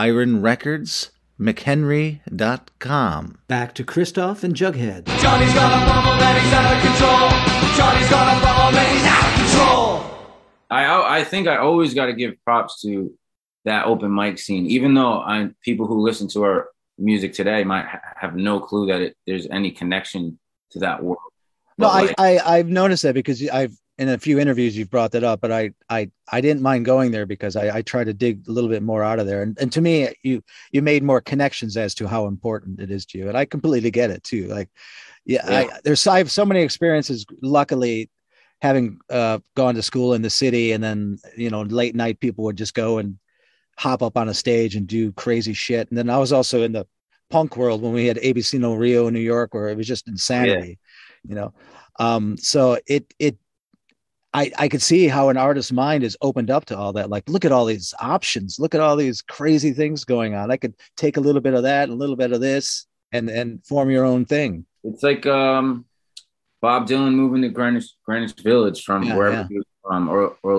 sirenrecordsmchenry.com. Back to Christoph and Jughead. Johnny's got a problem and he's out of control. Johnny's got a problem and he's out of control. I think I always got to give props to that open mic scene, even though people who listen to our music today might have no clue that there's any connection to that world. No, I've noticed that because I've in a few interviews you've brought that up, but I didn't mind going there because I try to dig a little bit more out of there. And to me, you made more connections as to how important it is to you. And I completely get it too. Like, I have so many experiences, luckily, having gone to school in the city, and then, late night people would just go and hop up on a stage and do crazy shit. And then I was also in the punk world when we had ABC No Rio in New York, where it was just insanity, so I could see how an artist's mind is opened up to all that. Like, look at all these options. Look at all these crazy things going on. I could take a little bit of that, a little bit of this, and form your own thing. It's like Bob Dylan moving to Greenwich Village from wherever he was from, or like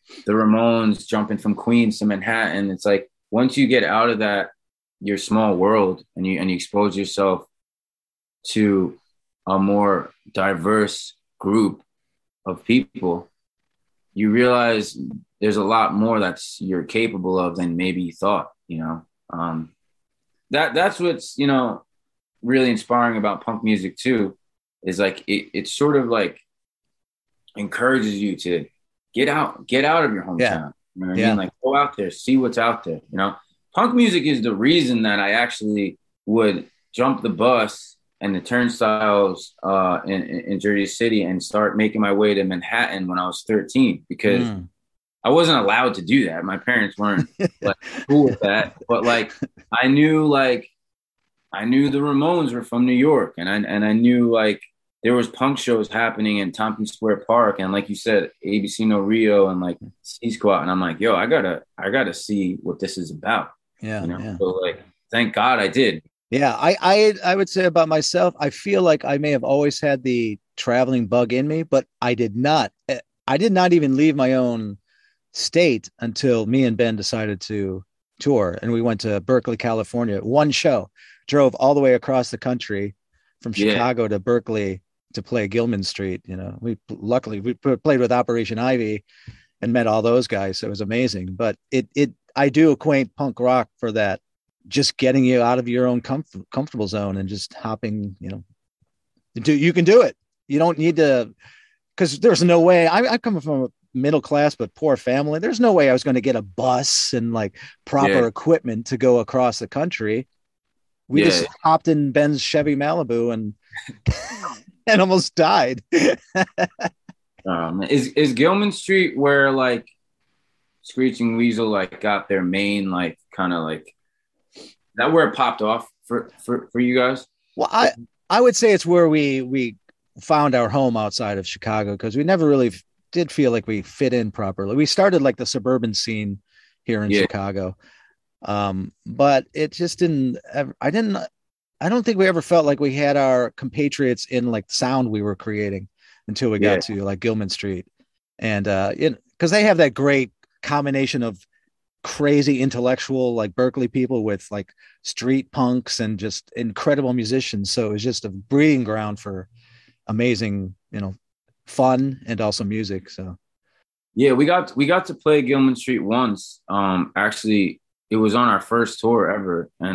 the Ramones jumping from Queens to Manhattan. It's like once you get out of that your small world and you expose yourself to a more diverse group of people, you realize there's a lot more that's you're capable of than maybe you thought, you know. That's what's, you know, really inspiring about punk music too, is like it sort of like encourages you to get out of your hometown. Yeah. You know what I mean? Like go out there, see what's out there. You know, punk music is the reason that I actually would jump the bus and the turnstiles in Jersey City and start making my way to Manhattan when I was 13, because I wasn't allowed to do that. My parents weren't like cool with that, but like I knew the Ramones were from New York, and I knew like there was punk shows happening in Tompkins Square Park, and like you said, ABC No Rio and like C Squad, and I'm like, yo, I gotta see what this is about. Yeah, you know. yeah. So like, thank God I did. Yeah, I would say about myself, I feel like I may have always had the traveling bug in me, but I did not even leave my own state until me and Ben decided to tour, and we went to Berkeley, California. One show, drove all the way across the country from Chicago to Berkeley to play Gilman Street. You know, we played with Operation Ivy and met all those guys, so it was amazing. But I do acquaint punk rock for that, just getting you out of your own comfortable zone and just hopping. You know, you can do it. You don't need to, because there's no way. I come from a middle class but poor family. There's no way I was going to get a bus and like proper equipment to go across the country. We just hopped in Ben's Chevy Malibu and and almost died. Is Gilman Street where like Screeching Weasel like got their main like kind of like that where it popped off for you guys? Well, I would say it's where we found our home outside of Chicago, because we never really did feel like we fit in properly. We started like the suburban scene here in Chicago. But it just didn't, I don't think we ever felt like we had our compatriots in like the sound we were creating until we got to like Gilman Street. And, cause they have that great combination of crazy intellectual, like Berkeley people with like street punks and just incredible musicians. So it was just a breeding ground for amazing, you know, fun and also music. So yeah, we got to play Gilman Street once. Actually, it was on our first tour ever, and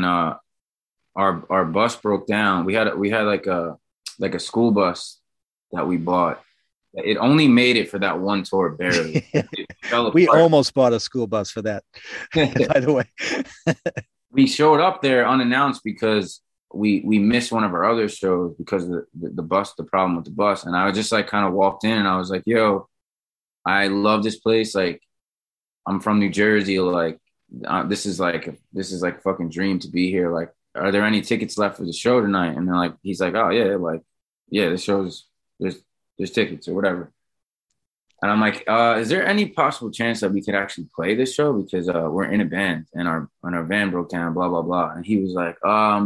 our bus broke down. We had like a school bus that we bought. It only made it for that one tour, barely. We almost bought a school bus for that, by the way. We showed up there unannounced because we missed one of our other shows because of the problem with the bus. And I was just like kind of walked in and I was like, yo, I love this place. Like, I'm from New Jersey. Like, this is like a fucking dream to be here. Like, are there any tickets left for the show tonight? And they're like, he's like, oh yeah, like, yeah, the show's there's tickets or whatever. And I'm like, is there any possible chance that we could actually play this show? Because we're in a band and our van broke down, blah, blah, blah. And he was like,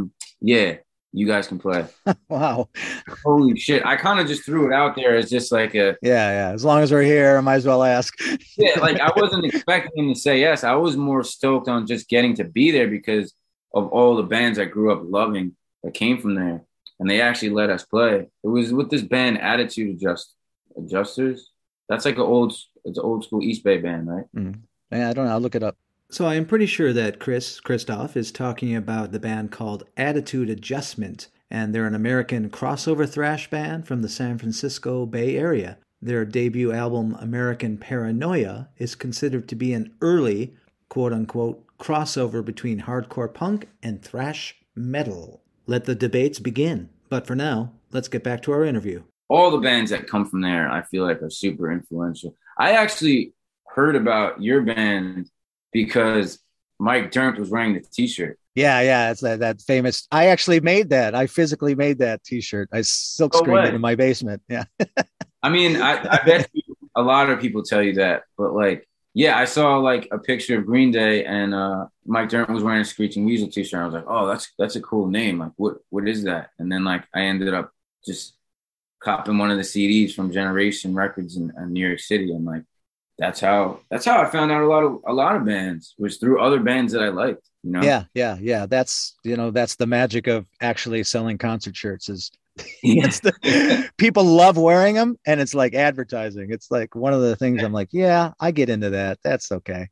yeah, you guys can play. Wow. Holy shit. I kind of just threw it out there as just like a... Yeah. As long as we're here, I might as well ask. Yeah, like I wasn't expecting him to say yes. I was more stoked on just getting to be there because of all the bands I grew up loving that came from there. And they actually let us play. It was with this band, Attitude Adjusters. That's like it's an old school East Bay band, right? Yeah, I don't know. I'll look it up. So I am pretty sure that Christoph is talking about the band called Attitude Adjustment, and they're an American crossover thrash band from the San Francisco Bay Area. Their debut album, American Paranoia, is considered to be an early, quote-unquote, crossover between hardcore punk and thrash metal. Let the debates begin. But for now, let's get back to our interview. All the bands that come from there, I feel like are super influential. I actually heard about your band because Mike Dirnt was wearing the t-shirt. Yeah. It's that famous. I actually made that. I physically made that t-shirt. I silk screened it in my basement. Yeah. I mean, I bet a lot of people tell you that, but like, yeah, I saw like a picture of Green Day and Mike Dirnt was wearing a Screeching Weasel t-shirt. I was like, oh, that's a cool name. Like, what is that? And then like I ended up just copping one of the CDs from Generation Records in New York City, and like that's how I found out a lot of bands was through other bands that I liked, you know? Yeah. That's, that's the magic of actually selling concert shirts is Yeah. it's people love wearing them, and it's like advertising. It's like one of the things I'm like, yeah, I get into that. That's okay.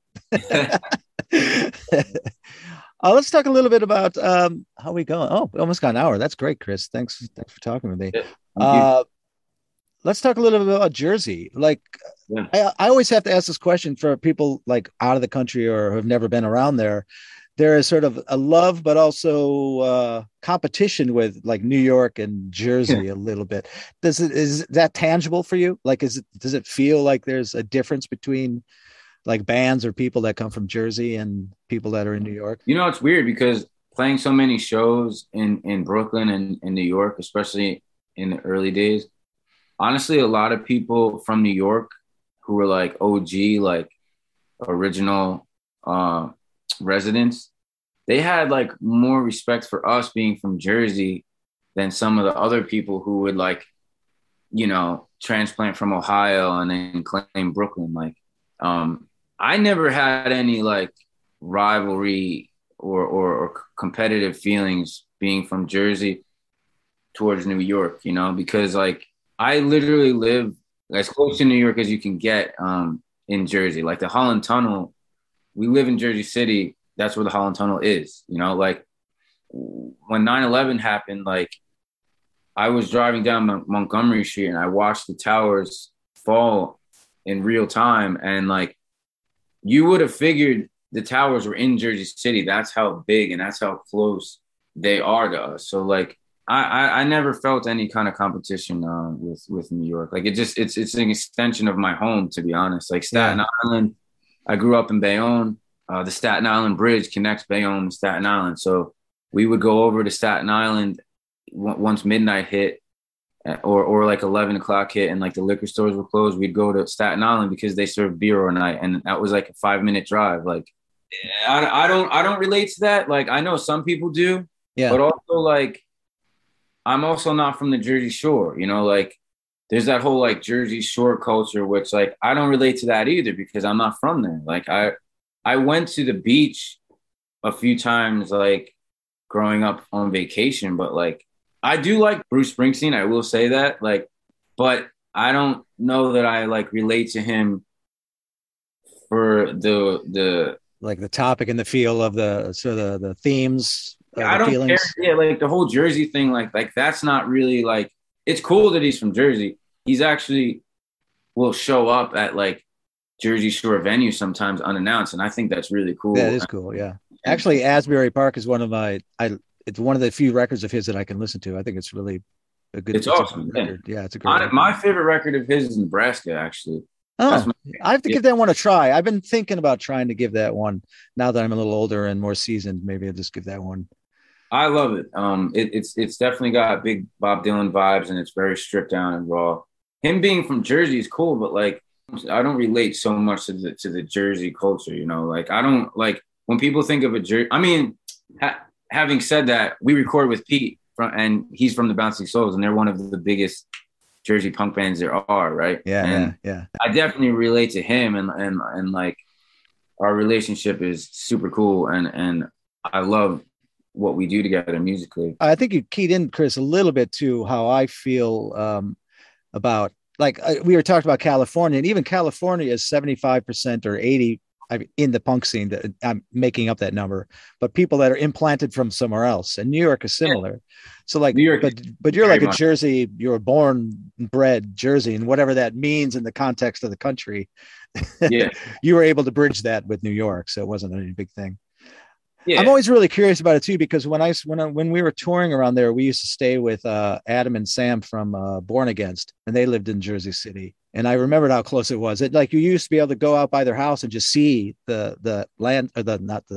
Let's talk a little bit about how we going. Oh, we almost got an hour. That's great, Chris. Thanks for talking with me. Yeah, thank you. Let's talk a little bit about Jersey. Like, Yeah. I always have to ask this question for people like out of the country or have never been around there. There is sort of a love, but also competition with like New York and Jersey a little bit. Is that tangible for you? Like, does it feel like there's a difference between like bands or people that come from Jersey and people that are in New York? You know, it's weird because playing so many shows in Brooklyn and in New York, especially in the early days, honestly, a lot of people from New York who were like OG, like original residents, they had like more respect for us being from Jersey than some of the other people who would like, transplant from Ohio and then claim Brooklyn. Like, I never had any like rivalry or competitive feelings being from Jersey towards New York, because like I literally live as close to New York as you can get in Jersey. Like the Holland Tunnel, we live in Jersey City. That's where the Holland Tunnel is, like when 9/11 happened, like I was driving down Montgomery Street and I watched the towers fall in real time. And like, you would have figured the towers were in Jersey City. That's how big and that's how close they are to us. So like, I never felt any kind of competition with New York. Like it's an extension of my home, to be honest. Like Staten Island, I grew up in Bayonne. The Staten Island Bridge connects Bayonne and Staten Island. So we would go over to Staten Island once midnight hit or like 11 o'clock hit and like the liquor stores were closed. We'd go to Staten Island because they served beer all night. And that was like a 5-minute drive. Like I don't relate to that. Like I know some people do, but also like, I'm also not from the Jersey Shore, like there's that whole like Jersey Shore culture, which like, I don't relate to that either because I'm not from there. Like I went to the beach a few times, like growing up on vacation, but like, I do like Bruce Springsteen. I will say that like, but I don't know that I like relate to him for the like the topic and the feel of the sort of the themes. I don't feelings. Care. Yeah, like the whole Jersey thing, like that's not really like. It's cool that he's from Jersey. He's actually will show up at like Jersey Shore venues sometimes unannounced, and I think that's really cool. That is cool. Yeah, actually, Asbury Park is one of my. It's one of the few records of his that I can listen to. I think it's really a good. It's awesome. Record. Yeah, it's a great. My favorite record of his is Nebraska, actually. Oh, I have to give that one a try. I've been thinking about trying to give that one. Now that I'm a little older and more seasoned, maybe I'll just give that one. I love it. It's definitely got big Bob Dylan vibes, and it's very stripped down and raw. Him being from Jersey is cool, but like I don't relate so much to the Jersey culture. Like I don't like when people think of a Jersey. I mean, having said that, we record with Pete and he's from the Bouncing Souls, and they're one of the biggest Jersey punk bands there are, right? Yeah. I definitely relate to him, and like our relationship is super cool, and I love what we do together musically. I think you keyed in, Chris, a little bit to how I feel about like we were talking about California, and even California is 75% or 80 in the punk scene. That I'm making up that number, but people that are implanted from somewhere else, and New York is similar. Yeah. So like, New York, but you're like a Jersey, you're born bred Jersey, and whatever that means in the context of the country, yeah, you were able to bridge that with New York, so it wasn't any big thing. Yeah. I'm always really curious about it too, because when we were touring around there, we used to stay with Adam and Sam from Born Against, and they lived in Jersey City. And I remembered how close it was. It like you used to be able to go out by their house and just see the land, or the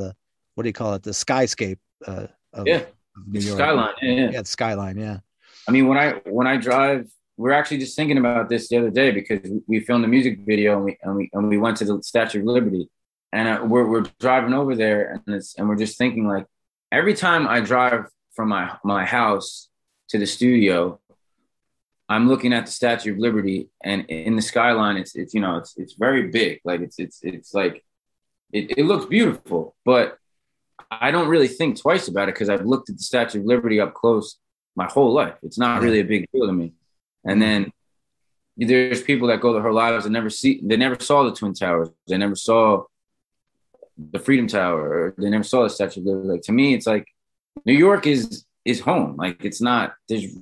skyscape of New York. Skyline. Yeah, the skyline. Yeah. I mean, when I drive, we're actually just thinking about this the other day because we filmed a music video and we went to the Statue of Liberty. And we're driving over there, and we're just thinking like every time I drive from my house to the studio, I'm looking at the Statue of Liberty, and in the skyline, it's you know it's very big, like it's like it looks beautiful, but I don't really think twice about it because I've looked at the Statue of Liberty up close my whole life. It's not really a big deal to me. And then there's people that go their whole lives and they never saw the Twin Towers, they never saw the Freedom Tower, or they never saw the Statue of Liberty. Like, to me, it's like New York is home. Like, it's not.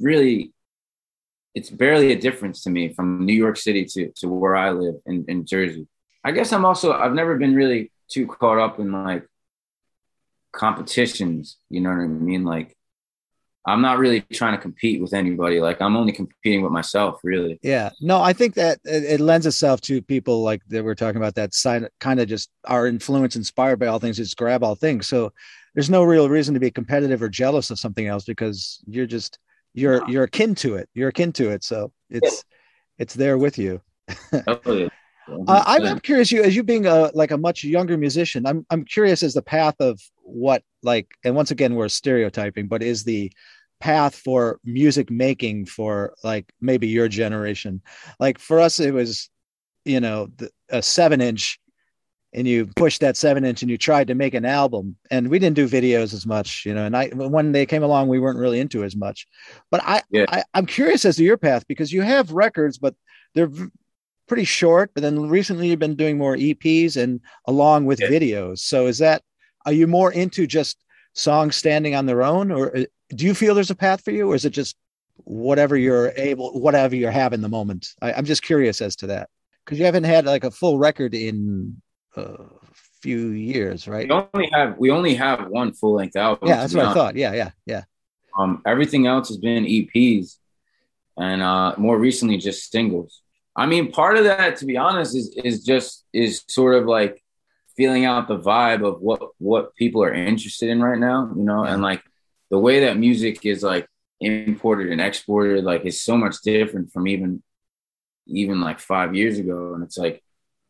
It's barely a difference to me from New York City to where I live in Jersey. I guess I've never been really too caught up in like competitions, you know what I mean? Like, I'm not really trying to compete with anybody. Like, I'm only competing with myself, really. Yeah, no, I think that it lends itself to people like that we're talking about, that side, kind of just are influenced, inspired by all things, just grab all things. So there's no real reason to be competitive or jealous of something else, because you're akin to it. You're akin to it. So it's there with you. Totally. I'm curious, as you being a much younger musician, I'm curious as the path of what, like, and once again, we're stereotyping, but is the path for music making for like maybe your generation. Like, for us, it was, you know, a 7-inch, and you pushed that 7-inch and you tried to make an album, and we didn't do videos as much, you know, and when they came along, we weren't really into as much. But I'm curious as to your path, because you have records, but they're pretty short, but then recently you've been doing more EPs and along with videos. So are you more into just songs standing on their own, or do you feel there's a path for you, or is it just whatever you have in the moment? I'm just curious as to that, because you haven't had like a full record in a few years, right? We only have one full length album. Yeah, that's what I thought. Yeah. Everything else has been EPs, and more recently just singles. I mean, part of that, to be honest, is sort of like feeling out the vibe of what people are interested in right now, you know, and like the way that music is like imported and exported, like, is so much different from even like 5 years ago. And it's like,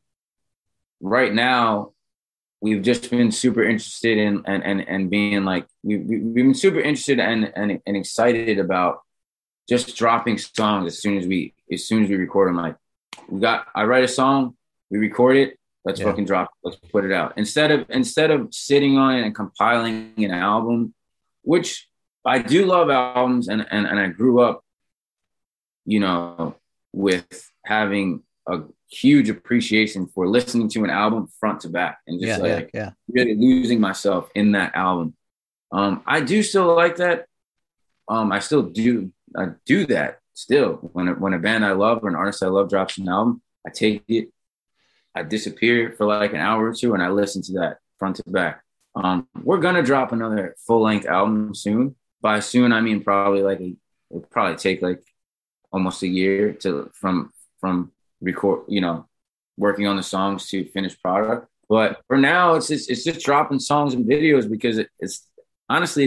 right now, we've just been super interested in and being like, we've been super interested and excited about just dropping songs as soon as we record them. Like, I write a song, we record it, let's fucking drop it, let's put it out. Instead of sitting on it and compiling an album, which I do love albums, and I grew up, you know, with having a huge appreciation for listening to an album front to back and just really losing myself in that album. I do still like that. I do that still. When a band I love or an artist I love drops an album, I take it, I disappear for like an hour or two, and I listen to that front to back. We're gonna drop another full length album soon. By soon, I mean probably it'll probably take like almost a year from record, you know, working on the songs to finished product. But for now, it's just dropping songs and videos because it's honestly,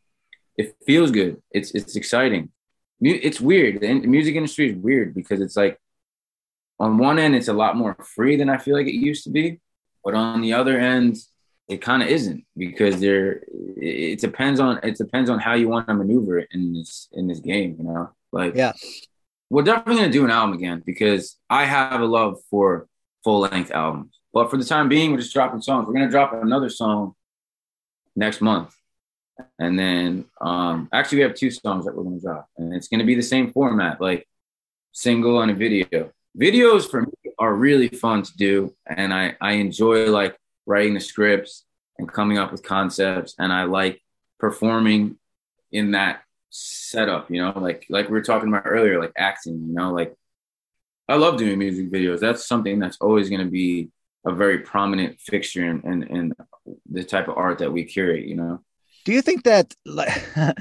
it feels good. It's exciting. It's weird. The music industry is weird because it's like, on one end, it's a lot more free than I feel like it used to be. But on the other end, it kind of isn't, because it depends on how you want to maneuver it in this game, you know? Like, we're definitely going to do an album again because I have a love for full length albums. But for the time being, we're just dropping songs. We're going to drop another song next month. And then actually we have 2 songs that we're going to drop, and it's going to be the same format, like single and a video. Videos for me are really fun to do, and I enjoy like writing the scripts and coming up with concepts, and I like performing in that setup, you know, like we were talking about earlier, like acting, you know, like I love doing music videos. That's something that's always going to be a very prominent fixture in the type of art that we curate, you know. Do you think that, like,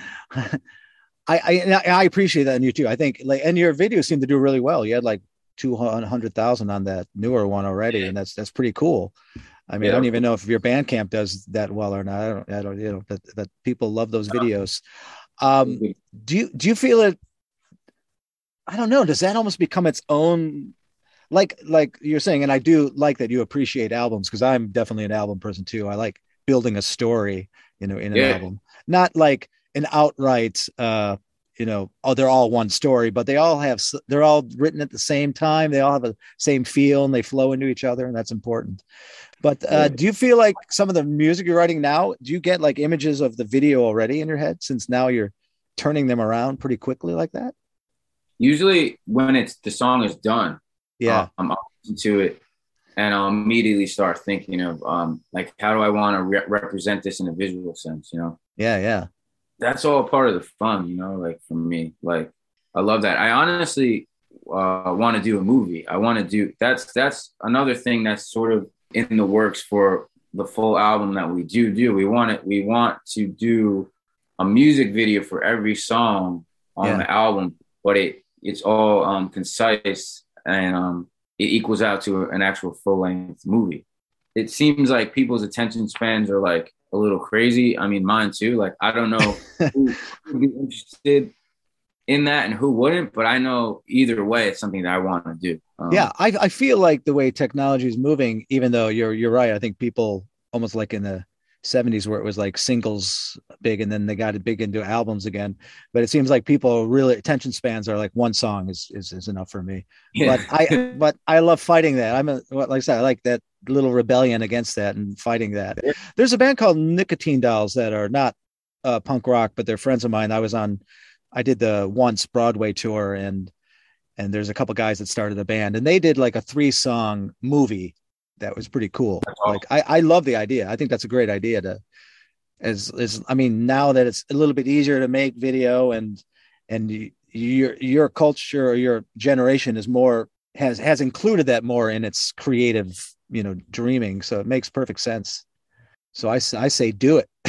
I appreciate that in you too. I think, like, and your videos seem to do really well. You had like 200,000 on that newer one already, and that's pretty cool. I mean, I don't even know if your Bandcamp does that well or not. I don't, you know, but people love those videos. Do you feel it? I don't know. Does that almost become its own, like you're saying? And I do like that you appreciate albums, because I'm definitely an album person too. I like building a story, you know, in an album, not like an outright, they're all one story, but they're all written at the same time. They all have the same feel and they flow into each other, and that's important. But do you feel like some of the music you're writing now, do you get like images of the video already in your head, since now you're turning them around pretty quickly like that? Usually when the song is done, I'm listening to it and I'll immediately start thinking of like, how do I want to represent this in a visual sense, Yeah. That's all part of the fun, like for me. Like, I love that. I honestly want to do a movie. I want to do that's another thing that's sort of in the works for the full album that we do. We want to do a music video for every song on the album, but it's all concise and it equals out to an actual full length movie. It seems like people's attention spans are like a little crazy. I mean, mine too. Like, I don't know who would be interested in that and who wouldn't, but I know either way, it's something that I want to do. I feel like the way technology is moving, even though you're right. I think people almost like in the 70s where it was like singles big and then they got it big into albums again. But it seems like people really attention spans are like one song is enough for me. Yeah. But I love fighting that. Like I said, I like that little rebellion against that and fighting that. Yeah. There's a band called Nicotine Dolls that are not punk rock, but they're friends of mine. I did the Once Broadway tour and there's a couple guys that started a band and they did like a 3-song movie that was pretty cool. Like I love the idea. I think that's a great idea now that it's a little bit easier to make video and your culture or your generation is more has included that more in its creative, dreaming. So it makes perfect sense. So I say do it.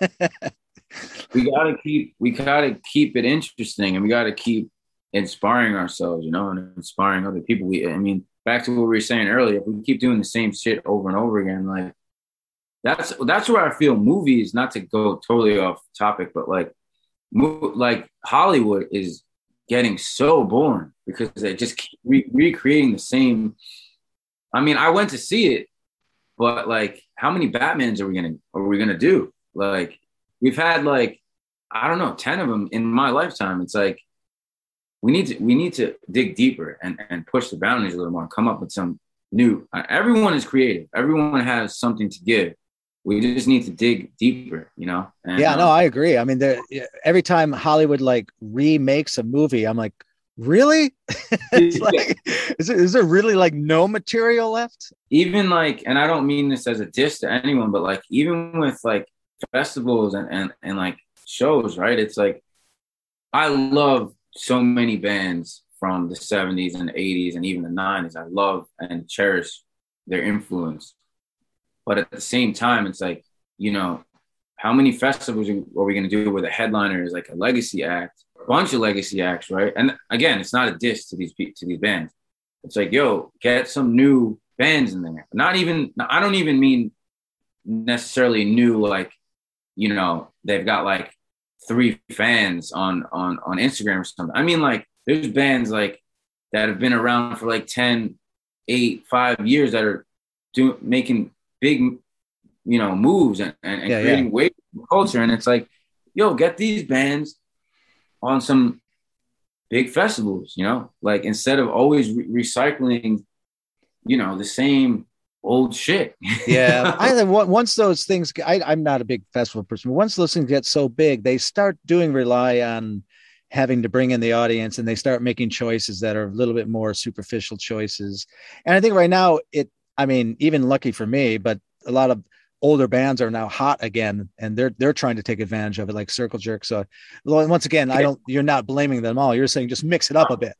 we gotta keep it interesting and we gotta keep inspiring ourselves, and inspiring other people. Back to what we were saying earlier, if we keep doing the same shit over and over again, like that's where I feel movies, not to go totally off topic, but like Hollywood is getting so boring because they just keep recreating the same. I went to see it, but like, how many Batmans are we gonna do? Like, we've had like, I don't know, 10 of them in my lifetime. It's like, we need to dig deeper and push the boundaries a little more and come up with some new. Everyone is creative. Everyone has something to give. We just need to dig deeper, And, I agree. Every time Hollywood like remakes a movie, I'm like, really? It's like, is there really like no material left? Even like, and I don't mean this as a diss to anyone, but like, even with like festivals and like shows, right? It's like, I love so many bands from the 70s and 80s and even the 90s. I love and cherish their influence. But at the same time, it's like, how many festivals are we going to do where the headliner is like a legacy act, a bunch of legacy acts, right? And again, it's not a diss to these bands. It's like, yo, get some new bands in there. I don't even mean necessarily new, like, they've got like 3 fans on Instagram or something. I mean, like, there's bands like that have been around for like 10, 8, 5 years that are making big, moves and creating waves of culture. And it's like, yo, get these bands on some big festivals, like, instead of always recycling, the same old shit. Yeah. I think once those things, I'm not a big festival person, but once those things get so big, they start rely on having to bring in the audience and they start making choices that are a little bit more superficial choices. And I think right now even lucky for me, but a lot of older bands are now hot again and they're trying to take advantage of it, like Circle Jerk. So once again, you're not blaming them all. You're saying just mix it up a bit,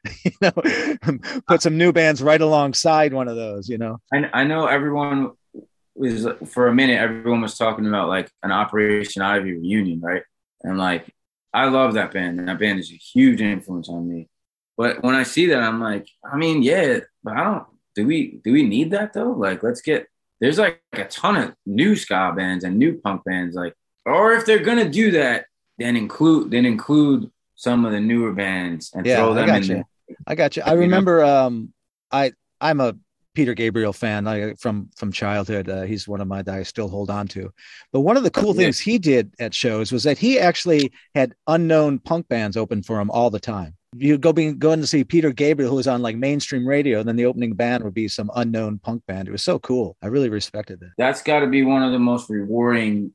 put some new bands right alongside one of those, I know everyone was, for a minute, everyone was talking about like an Operation Ivy reunion, right? And like, I love that band and that band is a huge influence on me. But when I see that, I'm like, yeah, but do we need that though? Like, there's like a ton of new ska bands and new punk bands, like, or if they're gonna do that, then include some of the newer bands and throw them in there. I got you. I remember I'm a Peter Gabriel fan from childhood. He's one of my that I still hold on to. But one of the cool things he did at shows was that he actually had unknown punk bands open for him all the time. You'd going to see Peter Gabriel, who was on like mainstream radio, and then the opening band would be some unknown punk band. It was so cool. I really respected that. That's got to be one of the most rewarding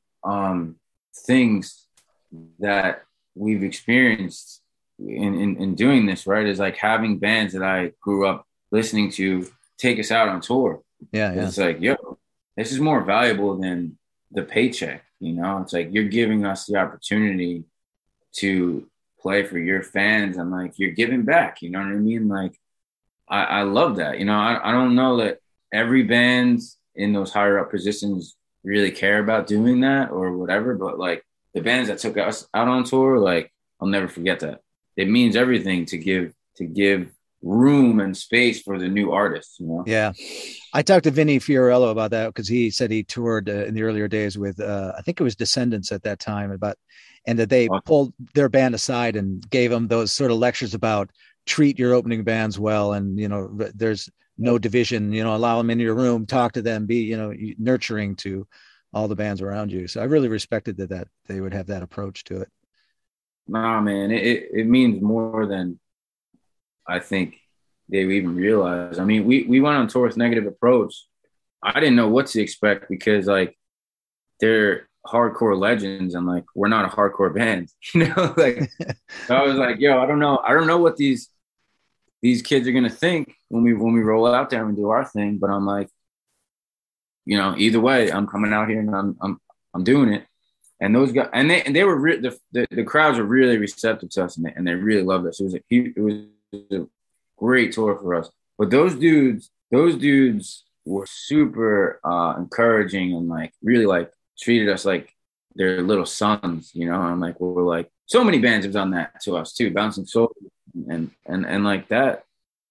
things that we've experienced in doing this, right? Is like having bands that I grew up listening to take us out on tour. Yeah. It's like, yo, this is more valuable than the paycheck, you know? It's like you're giving us the opportunity to play for your fans, and like you're giving back, you know what I mean? Like I love that. You know, I don't know that every band in those higher up positions really care about doing that or whatever, but like the bands that took us out on tour, like I'll never forget that. It means everything to give room and space for the new artists, you know? Yeah. I talked to Vinny Fiorello about that because he said he toured in the earlier days with, I think it was Descendants at that time, and that they pulled their band aside and gave them those sort of lectures about treat your opening bands well. And, you know, there's no division, you know, allow them into your room, talk to them, be, you know, nurturing to all the bands around you. So I really respected that they would have that approach to it. Nah, man, it means more than I think they even realize. I mean, we went on tour with Negative Approach. I didn't know what to expect because like they're hardcore legends and like we're not a hardcore band, you know. Like I was like, yo, I don't know what these kids are gonna think when we roll out there and do our thing. But I'm like, you know, either way, I'm coming out here and I'm doing it. And those guys, and they were the crowds were really receptive to us, and they really loved us. It was a great tour for us. But those dudes were super encouraging and like really like treated us like their little sons, you know. And like we're like so many bands have done that to us too, Bouncing Souls and like that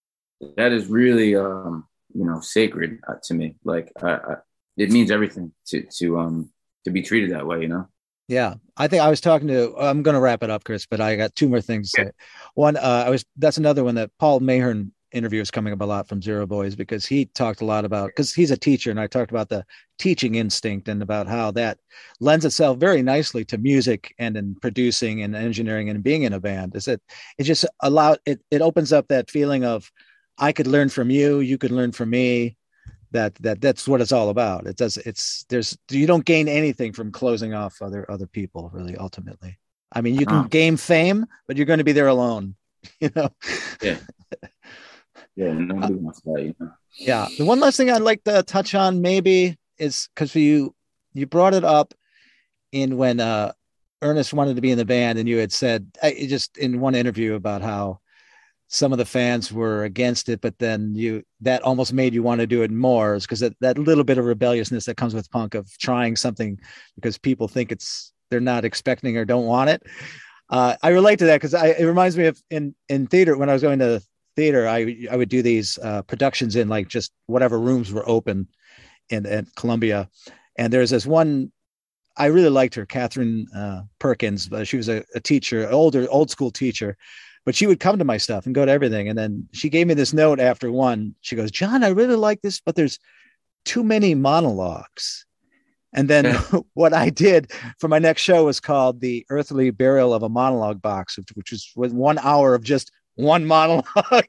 is really you know, sacred to me. Like it means everything to be treated that way, you know. Yeah, I think I was talking to. I'm going to wrap it up, Chris, but I got two more things to say. One, that's another one that Paul Mahern interview is coming up a lot from Zero Boys because he talked a lot about, because he's a teacher, and I talked about the teaching instinct and about how that lends itself very nicely to music and in producing and engineering and being in a band. Is that it just it opens up that feeling of I could learn from you, you could learn from me. That's what it's all about. You don't gain anything from closing off other people, really, ultimately. I mean, you can gain fame, but you're going to be there alone, you know? Yeah. Yeah. Nobody wants that, you know? Yeah. The one last thing I'd like to touch on maybe is because you brought it up in when Ernest wanted to be in the band, and you had said just in one interview about how some of the fans were against it, but then that almost made you want to do it more, because that little bit of rebelliousness that comes with punk of trying something because people think they're not expecting or don't want it. I relate to that because it reminds me of in theater, when I was going to the theater, I would do these productions in like just whatever rooms were open at Columbia. And there's this one, I really liked her, Catherine Perkins. She was a teacher, old school teacher. But she would come to my stuff and go to everything. And then she gave me this note after one. She goes, John, I really like this, but there's too many monologues. And then what I did for my next show was called The Earthly Burial of a Monologue Box, which was 1 hour of just one monologue.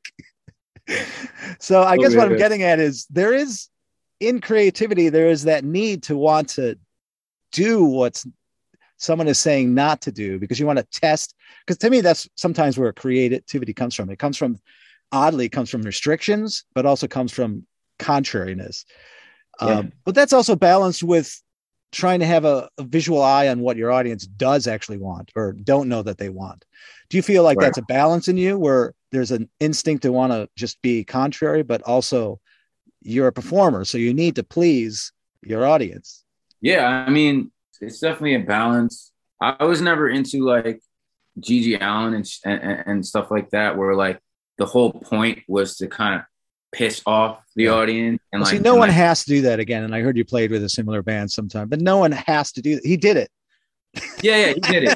So I guess what I'm getting at is there is, in creativity, there is that need to want to do what's someone is saying not to do, because you want to test. Because to me, that's sometimes where creativity comes from. It comes from restrictions, but also comes from contrariness. But that's also balanced with trying to have a visual eye on what your audience does actually want or don't know that they want. Do you feel like that's a balance in you where there's an instinct to want to just be contrary, but also you're a performer, so you need to please your audience? Yeah, I mean, it's definitely a balance. I was never into like Gigi Allen and stuff like that, where like the whole point was to kind of piss off the audience. And well, no one has to do that again. And I heard you played with a similar band sometime, but no one has to do that. He did it. Yeah, he did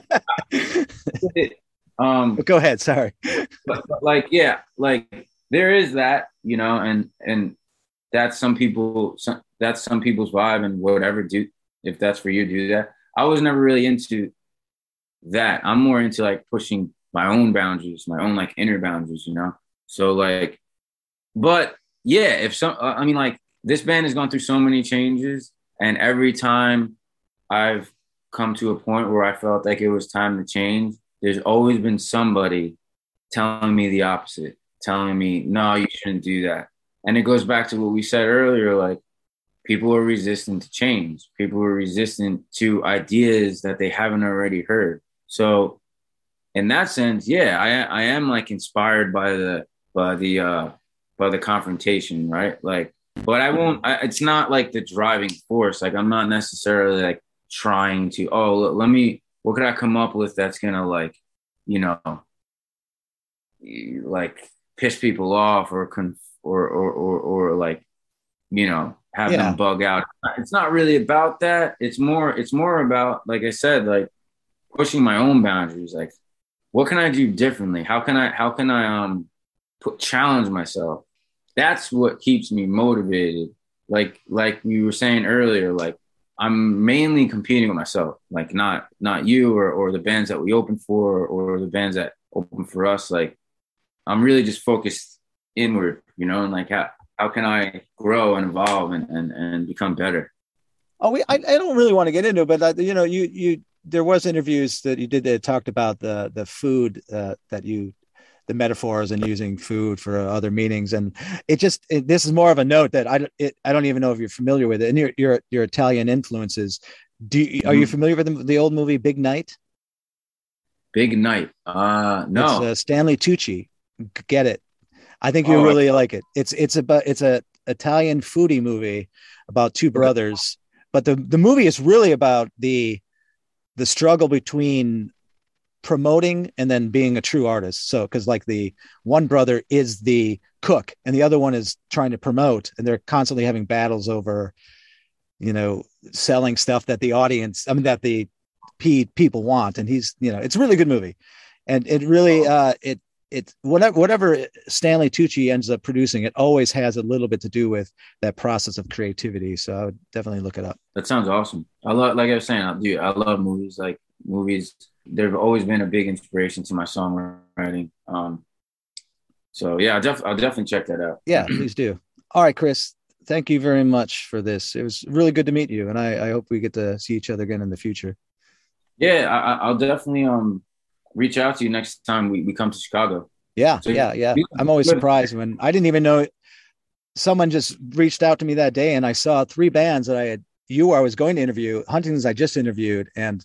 it. But go ahead. Sorry. But like, yeah, like there is that, you know, and that's some people's vibe, and whatever, if that's for you, do that. I was never really into that. I'm more into like pushing my own boundaries, my own like inner boundaries, So like, but yeah, I mean, like, this band has gone through so many changes, and every time I've come to a point where I felt like it was time to change, there's always been somebody telling me the opposite, telling me, no, you shouldn't do that. And it goes back to what we said earlier, like, people are resistant to change. People are resistant to ideas that they haven't already heard. So in that sense, yeah, I am like inspired by the confrontation, right? Like, but it's not like the driving force. Like, I'm not necessarily like trying to, what could I come up with that's going to like, like piss people off or like, have them bug out. It's not really about that. It's more about, like I said, like pushing my own boundaries. Like, what can I do differently? How can I challenge myself? That's what keeps me motivated. Like you were saying earlier, like, I'm mainly competing with myself, like not you or the bands that we open for or the bands that open for us. Like, I'm really just focused inward, and like how can I grow and evolve and become better? Oh, I don't really want to get into it, but you there was interviews that you did that talked about the food the metaphors and using food for other meanings, and this is more of a note that I don't even know if you're familiar with it, and your Italian influences. Are you familiar with the old movie Big Night? Big Night, no. It's Stanley Tucci. Get it? I think you really like it. It's a Italian foodie movie about two brothers, but the movie is really about the struggle between promoting and then being a true artist. So, because like the one brother is the cook and the other one is trying to promote, and they're constantly having battles over, selling stuff that that the people want. And he's, it's a really good movie, and it really, whatever Stanley Tucci ends up producing, it always has a little bit to do with that process of creativity. So I would definitely look it up. That sounds awesome. I was saying, I love movies. Like, movies, they've always been a big inspiration to my songwriting. So yeah, I'll definitely check that out. Yeah, please do. All right, Chris, thank you very much for this. It was really good to meet you, and I hope we get to see each other again in the future. Yeah, I'll definitely reach out to you next time we come to Chicago. Yeah, so, yeah. I'm always surprised when I didn't even know someone just reached out to me that day, and I saw 3 bands that I was going to interview. Huntington's I just interviewed, and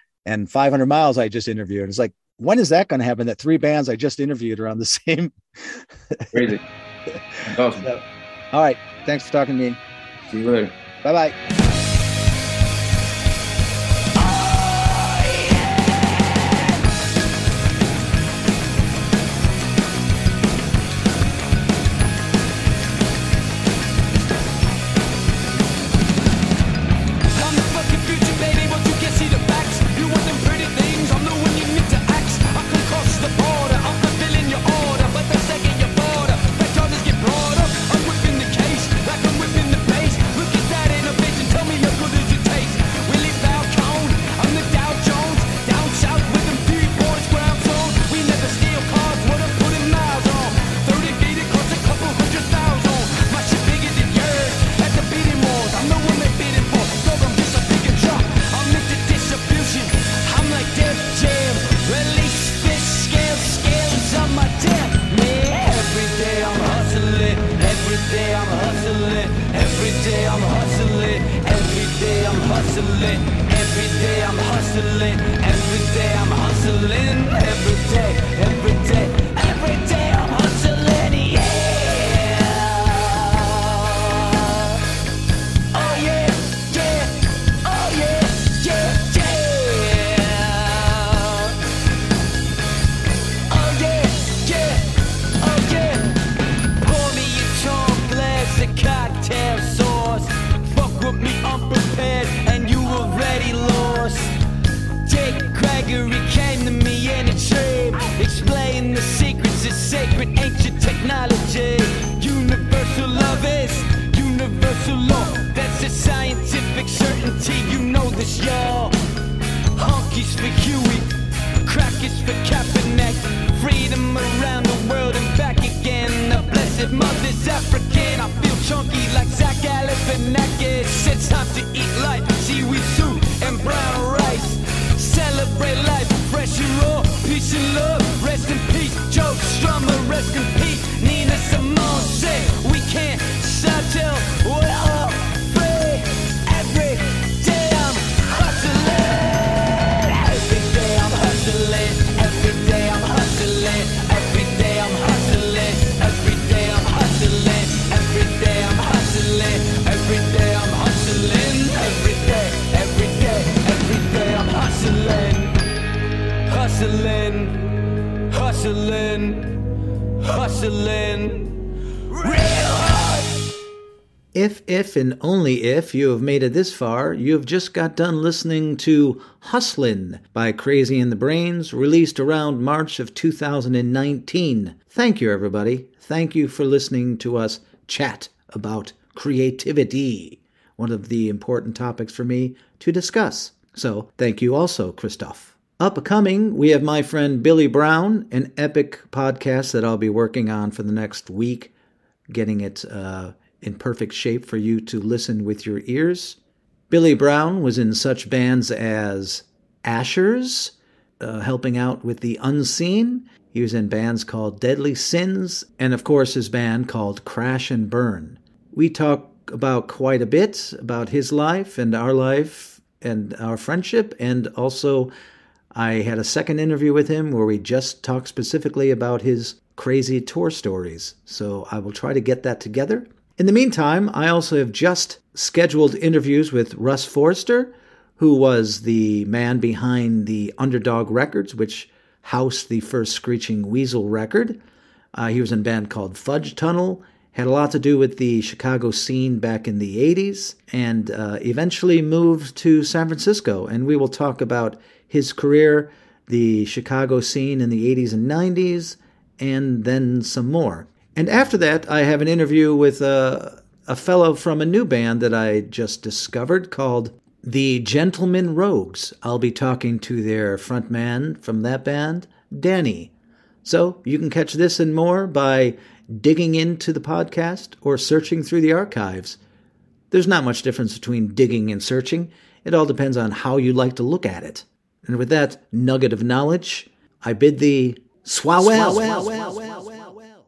500 Miles I just interviewed. It's like, when is that going to happen that 3 bands I just interviewed are on the same? Crazy. Awesome. So, all right. Thanks for talking to me. See you later. Bye-bye. Cocktail sauce, fuck with me unprepared, and you already universal law. That's a scientific certainty. You know this, y'all. Honkies for Huey, crackers for Kaepernick. Freedom around the world and back again. The blessed mother's African. I feel chunky like Zach Galifianakis. It's time to eat life, seaweed soup and brown rice. Celebrate life, fresh and raw, peace and love. Rest in peace, Joe Strummer, rest in peace. Nina Simone said we can't stop till we're all free. Every day I'm hustling. Every day I'm hustling. Every day I'm hustling. Every day I'm hustling. Every day I'm hustling. Every day I'm hustling. Every day I'm hustling. Every day, every day, every day I'm hustling. Hustling. Hustling. Hustling. Real hard. If and only if you have made it this far, you have just got done listening to Hustlin' by Crazy in the Brains, released around March of 2019. Thank you, everybody. Thank you for listening to us chat about creativity, one of the important topics for me to discuss. So thank you also, Christoph. Upcoming, we have my friend Billy Brown, an epic podcast that I'll be working on for the next week, getting it in perfect shape for you to listen with your ears. Billy Brown was in such bands as Ashers, helping out with the Unseen. He was in bands called Deadly Sins, and of course his band called Crash and Burn. We talk about quite a bit about his life and our friendship, and also I had a second interview with him where we just talked specifically about his crazy tour stories. So I will try to get that together. In the meantime, I also have just scheduled interviews with Russ Forrester, who was the man behind the Underdog Records, which housed the first Screeching Weasel record. He was in a band called Fudge Tunnel, had a lot to do with the Chicago scene back in the 80s, and eventually moved to San Francisco. And we will talk about his career, the Chicago scene in the 80s and 90s, and then some more. And after that, I have an interview with a fellow from a new band that I just discovered called The Gentlemen Rogues. I'll be talking to their frontman from that band, Danny. So you can catch this and more by digging into the podcast or searching through the archives. There's not much difference between digging and searching. It all depends on how you like to look at it. And with that nugget of knowledge, I bid thee swawell.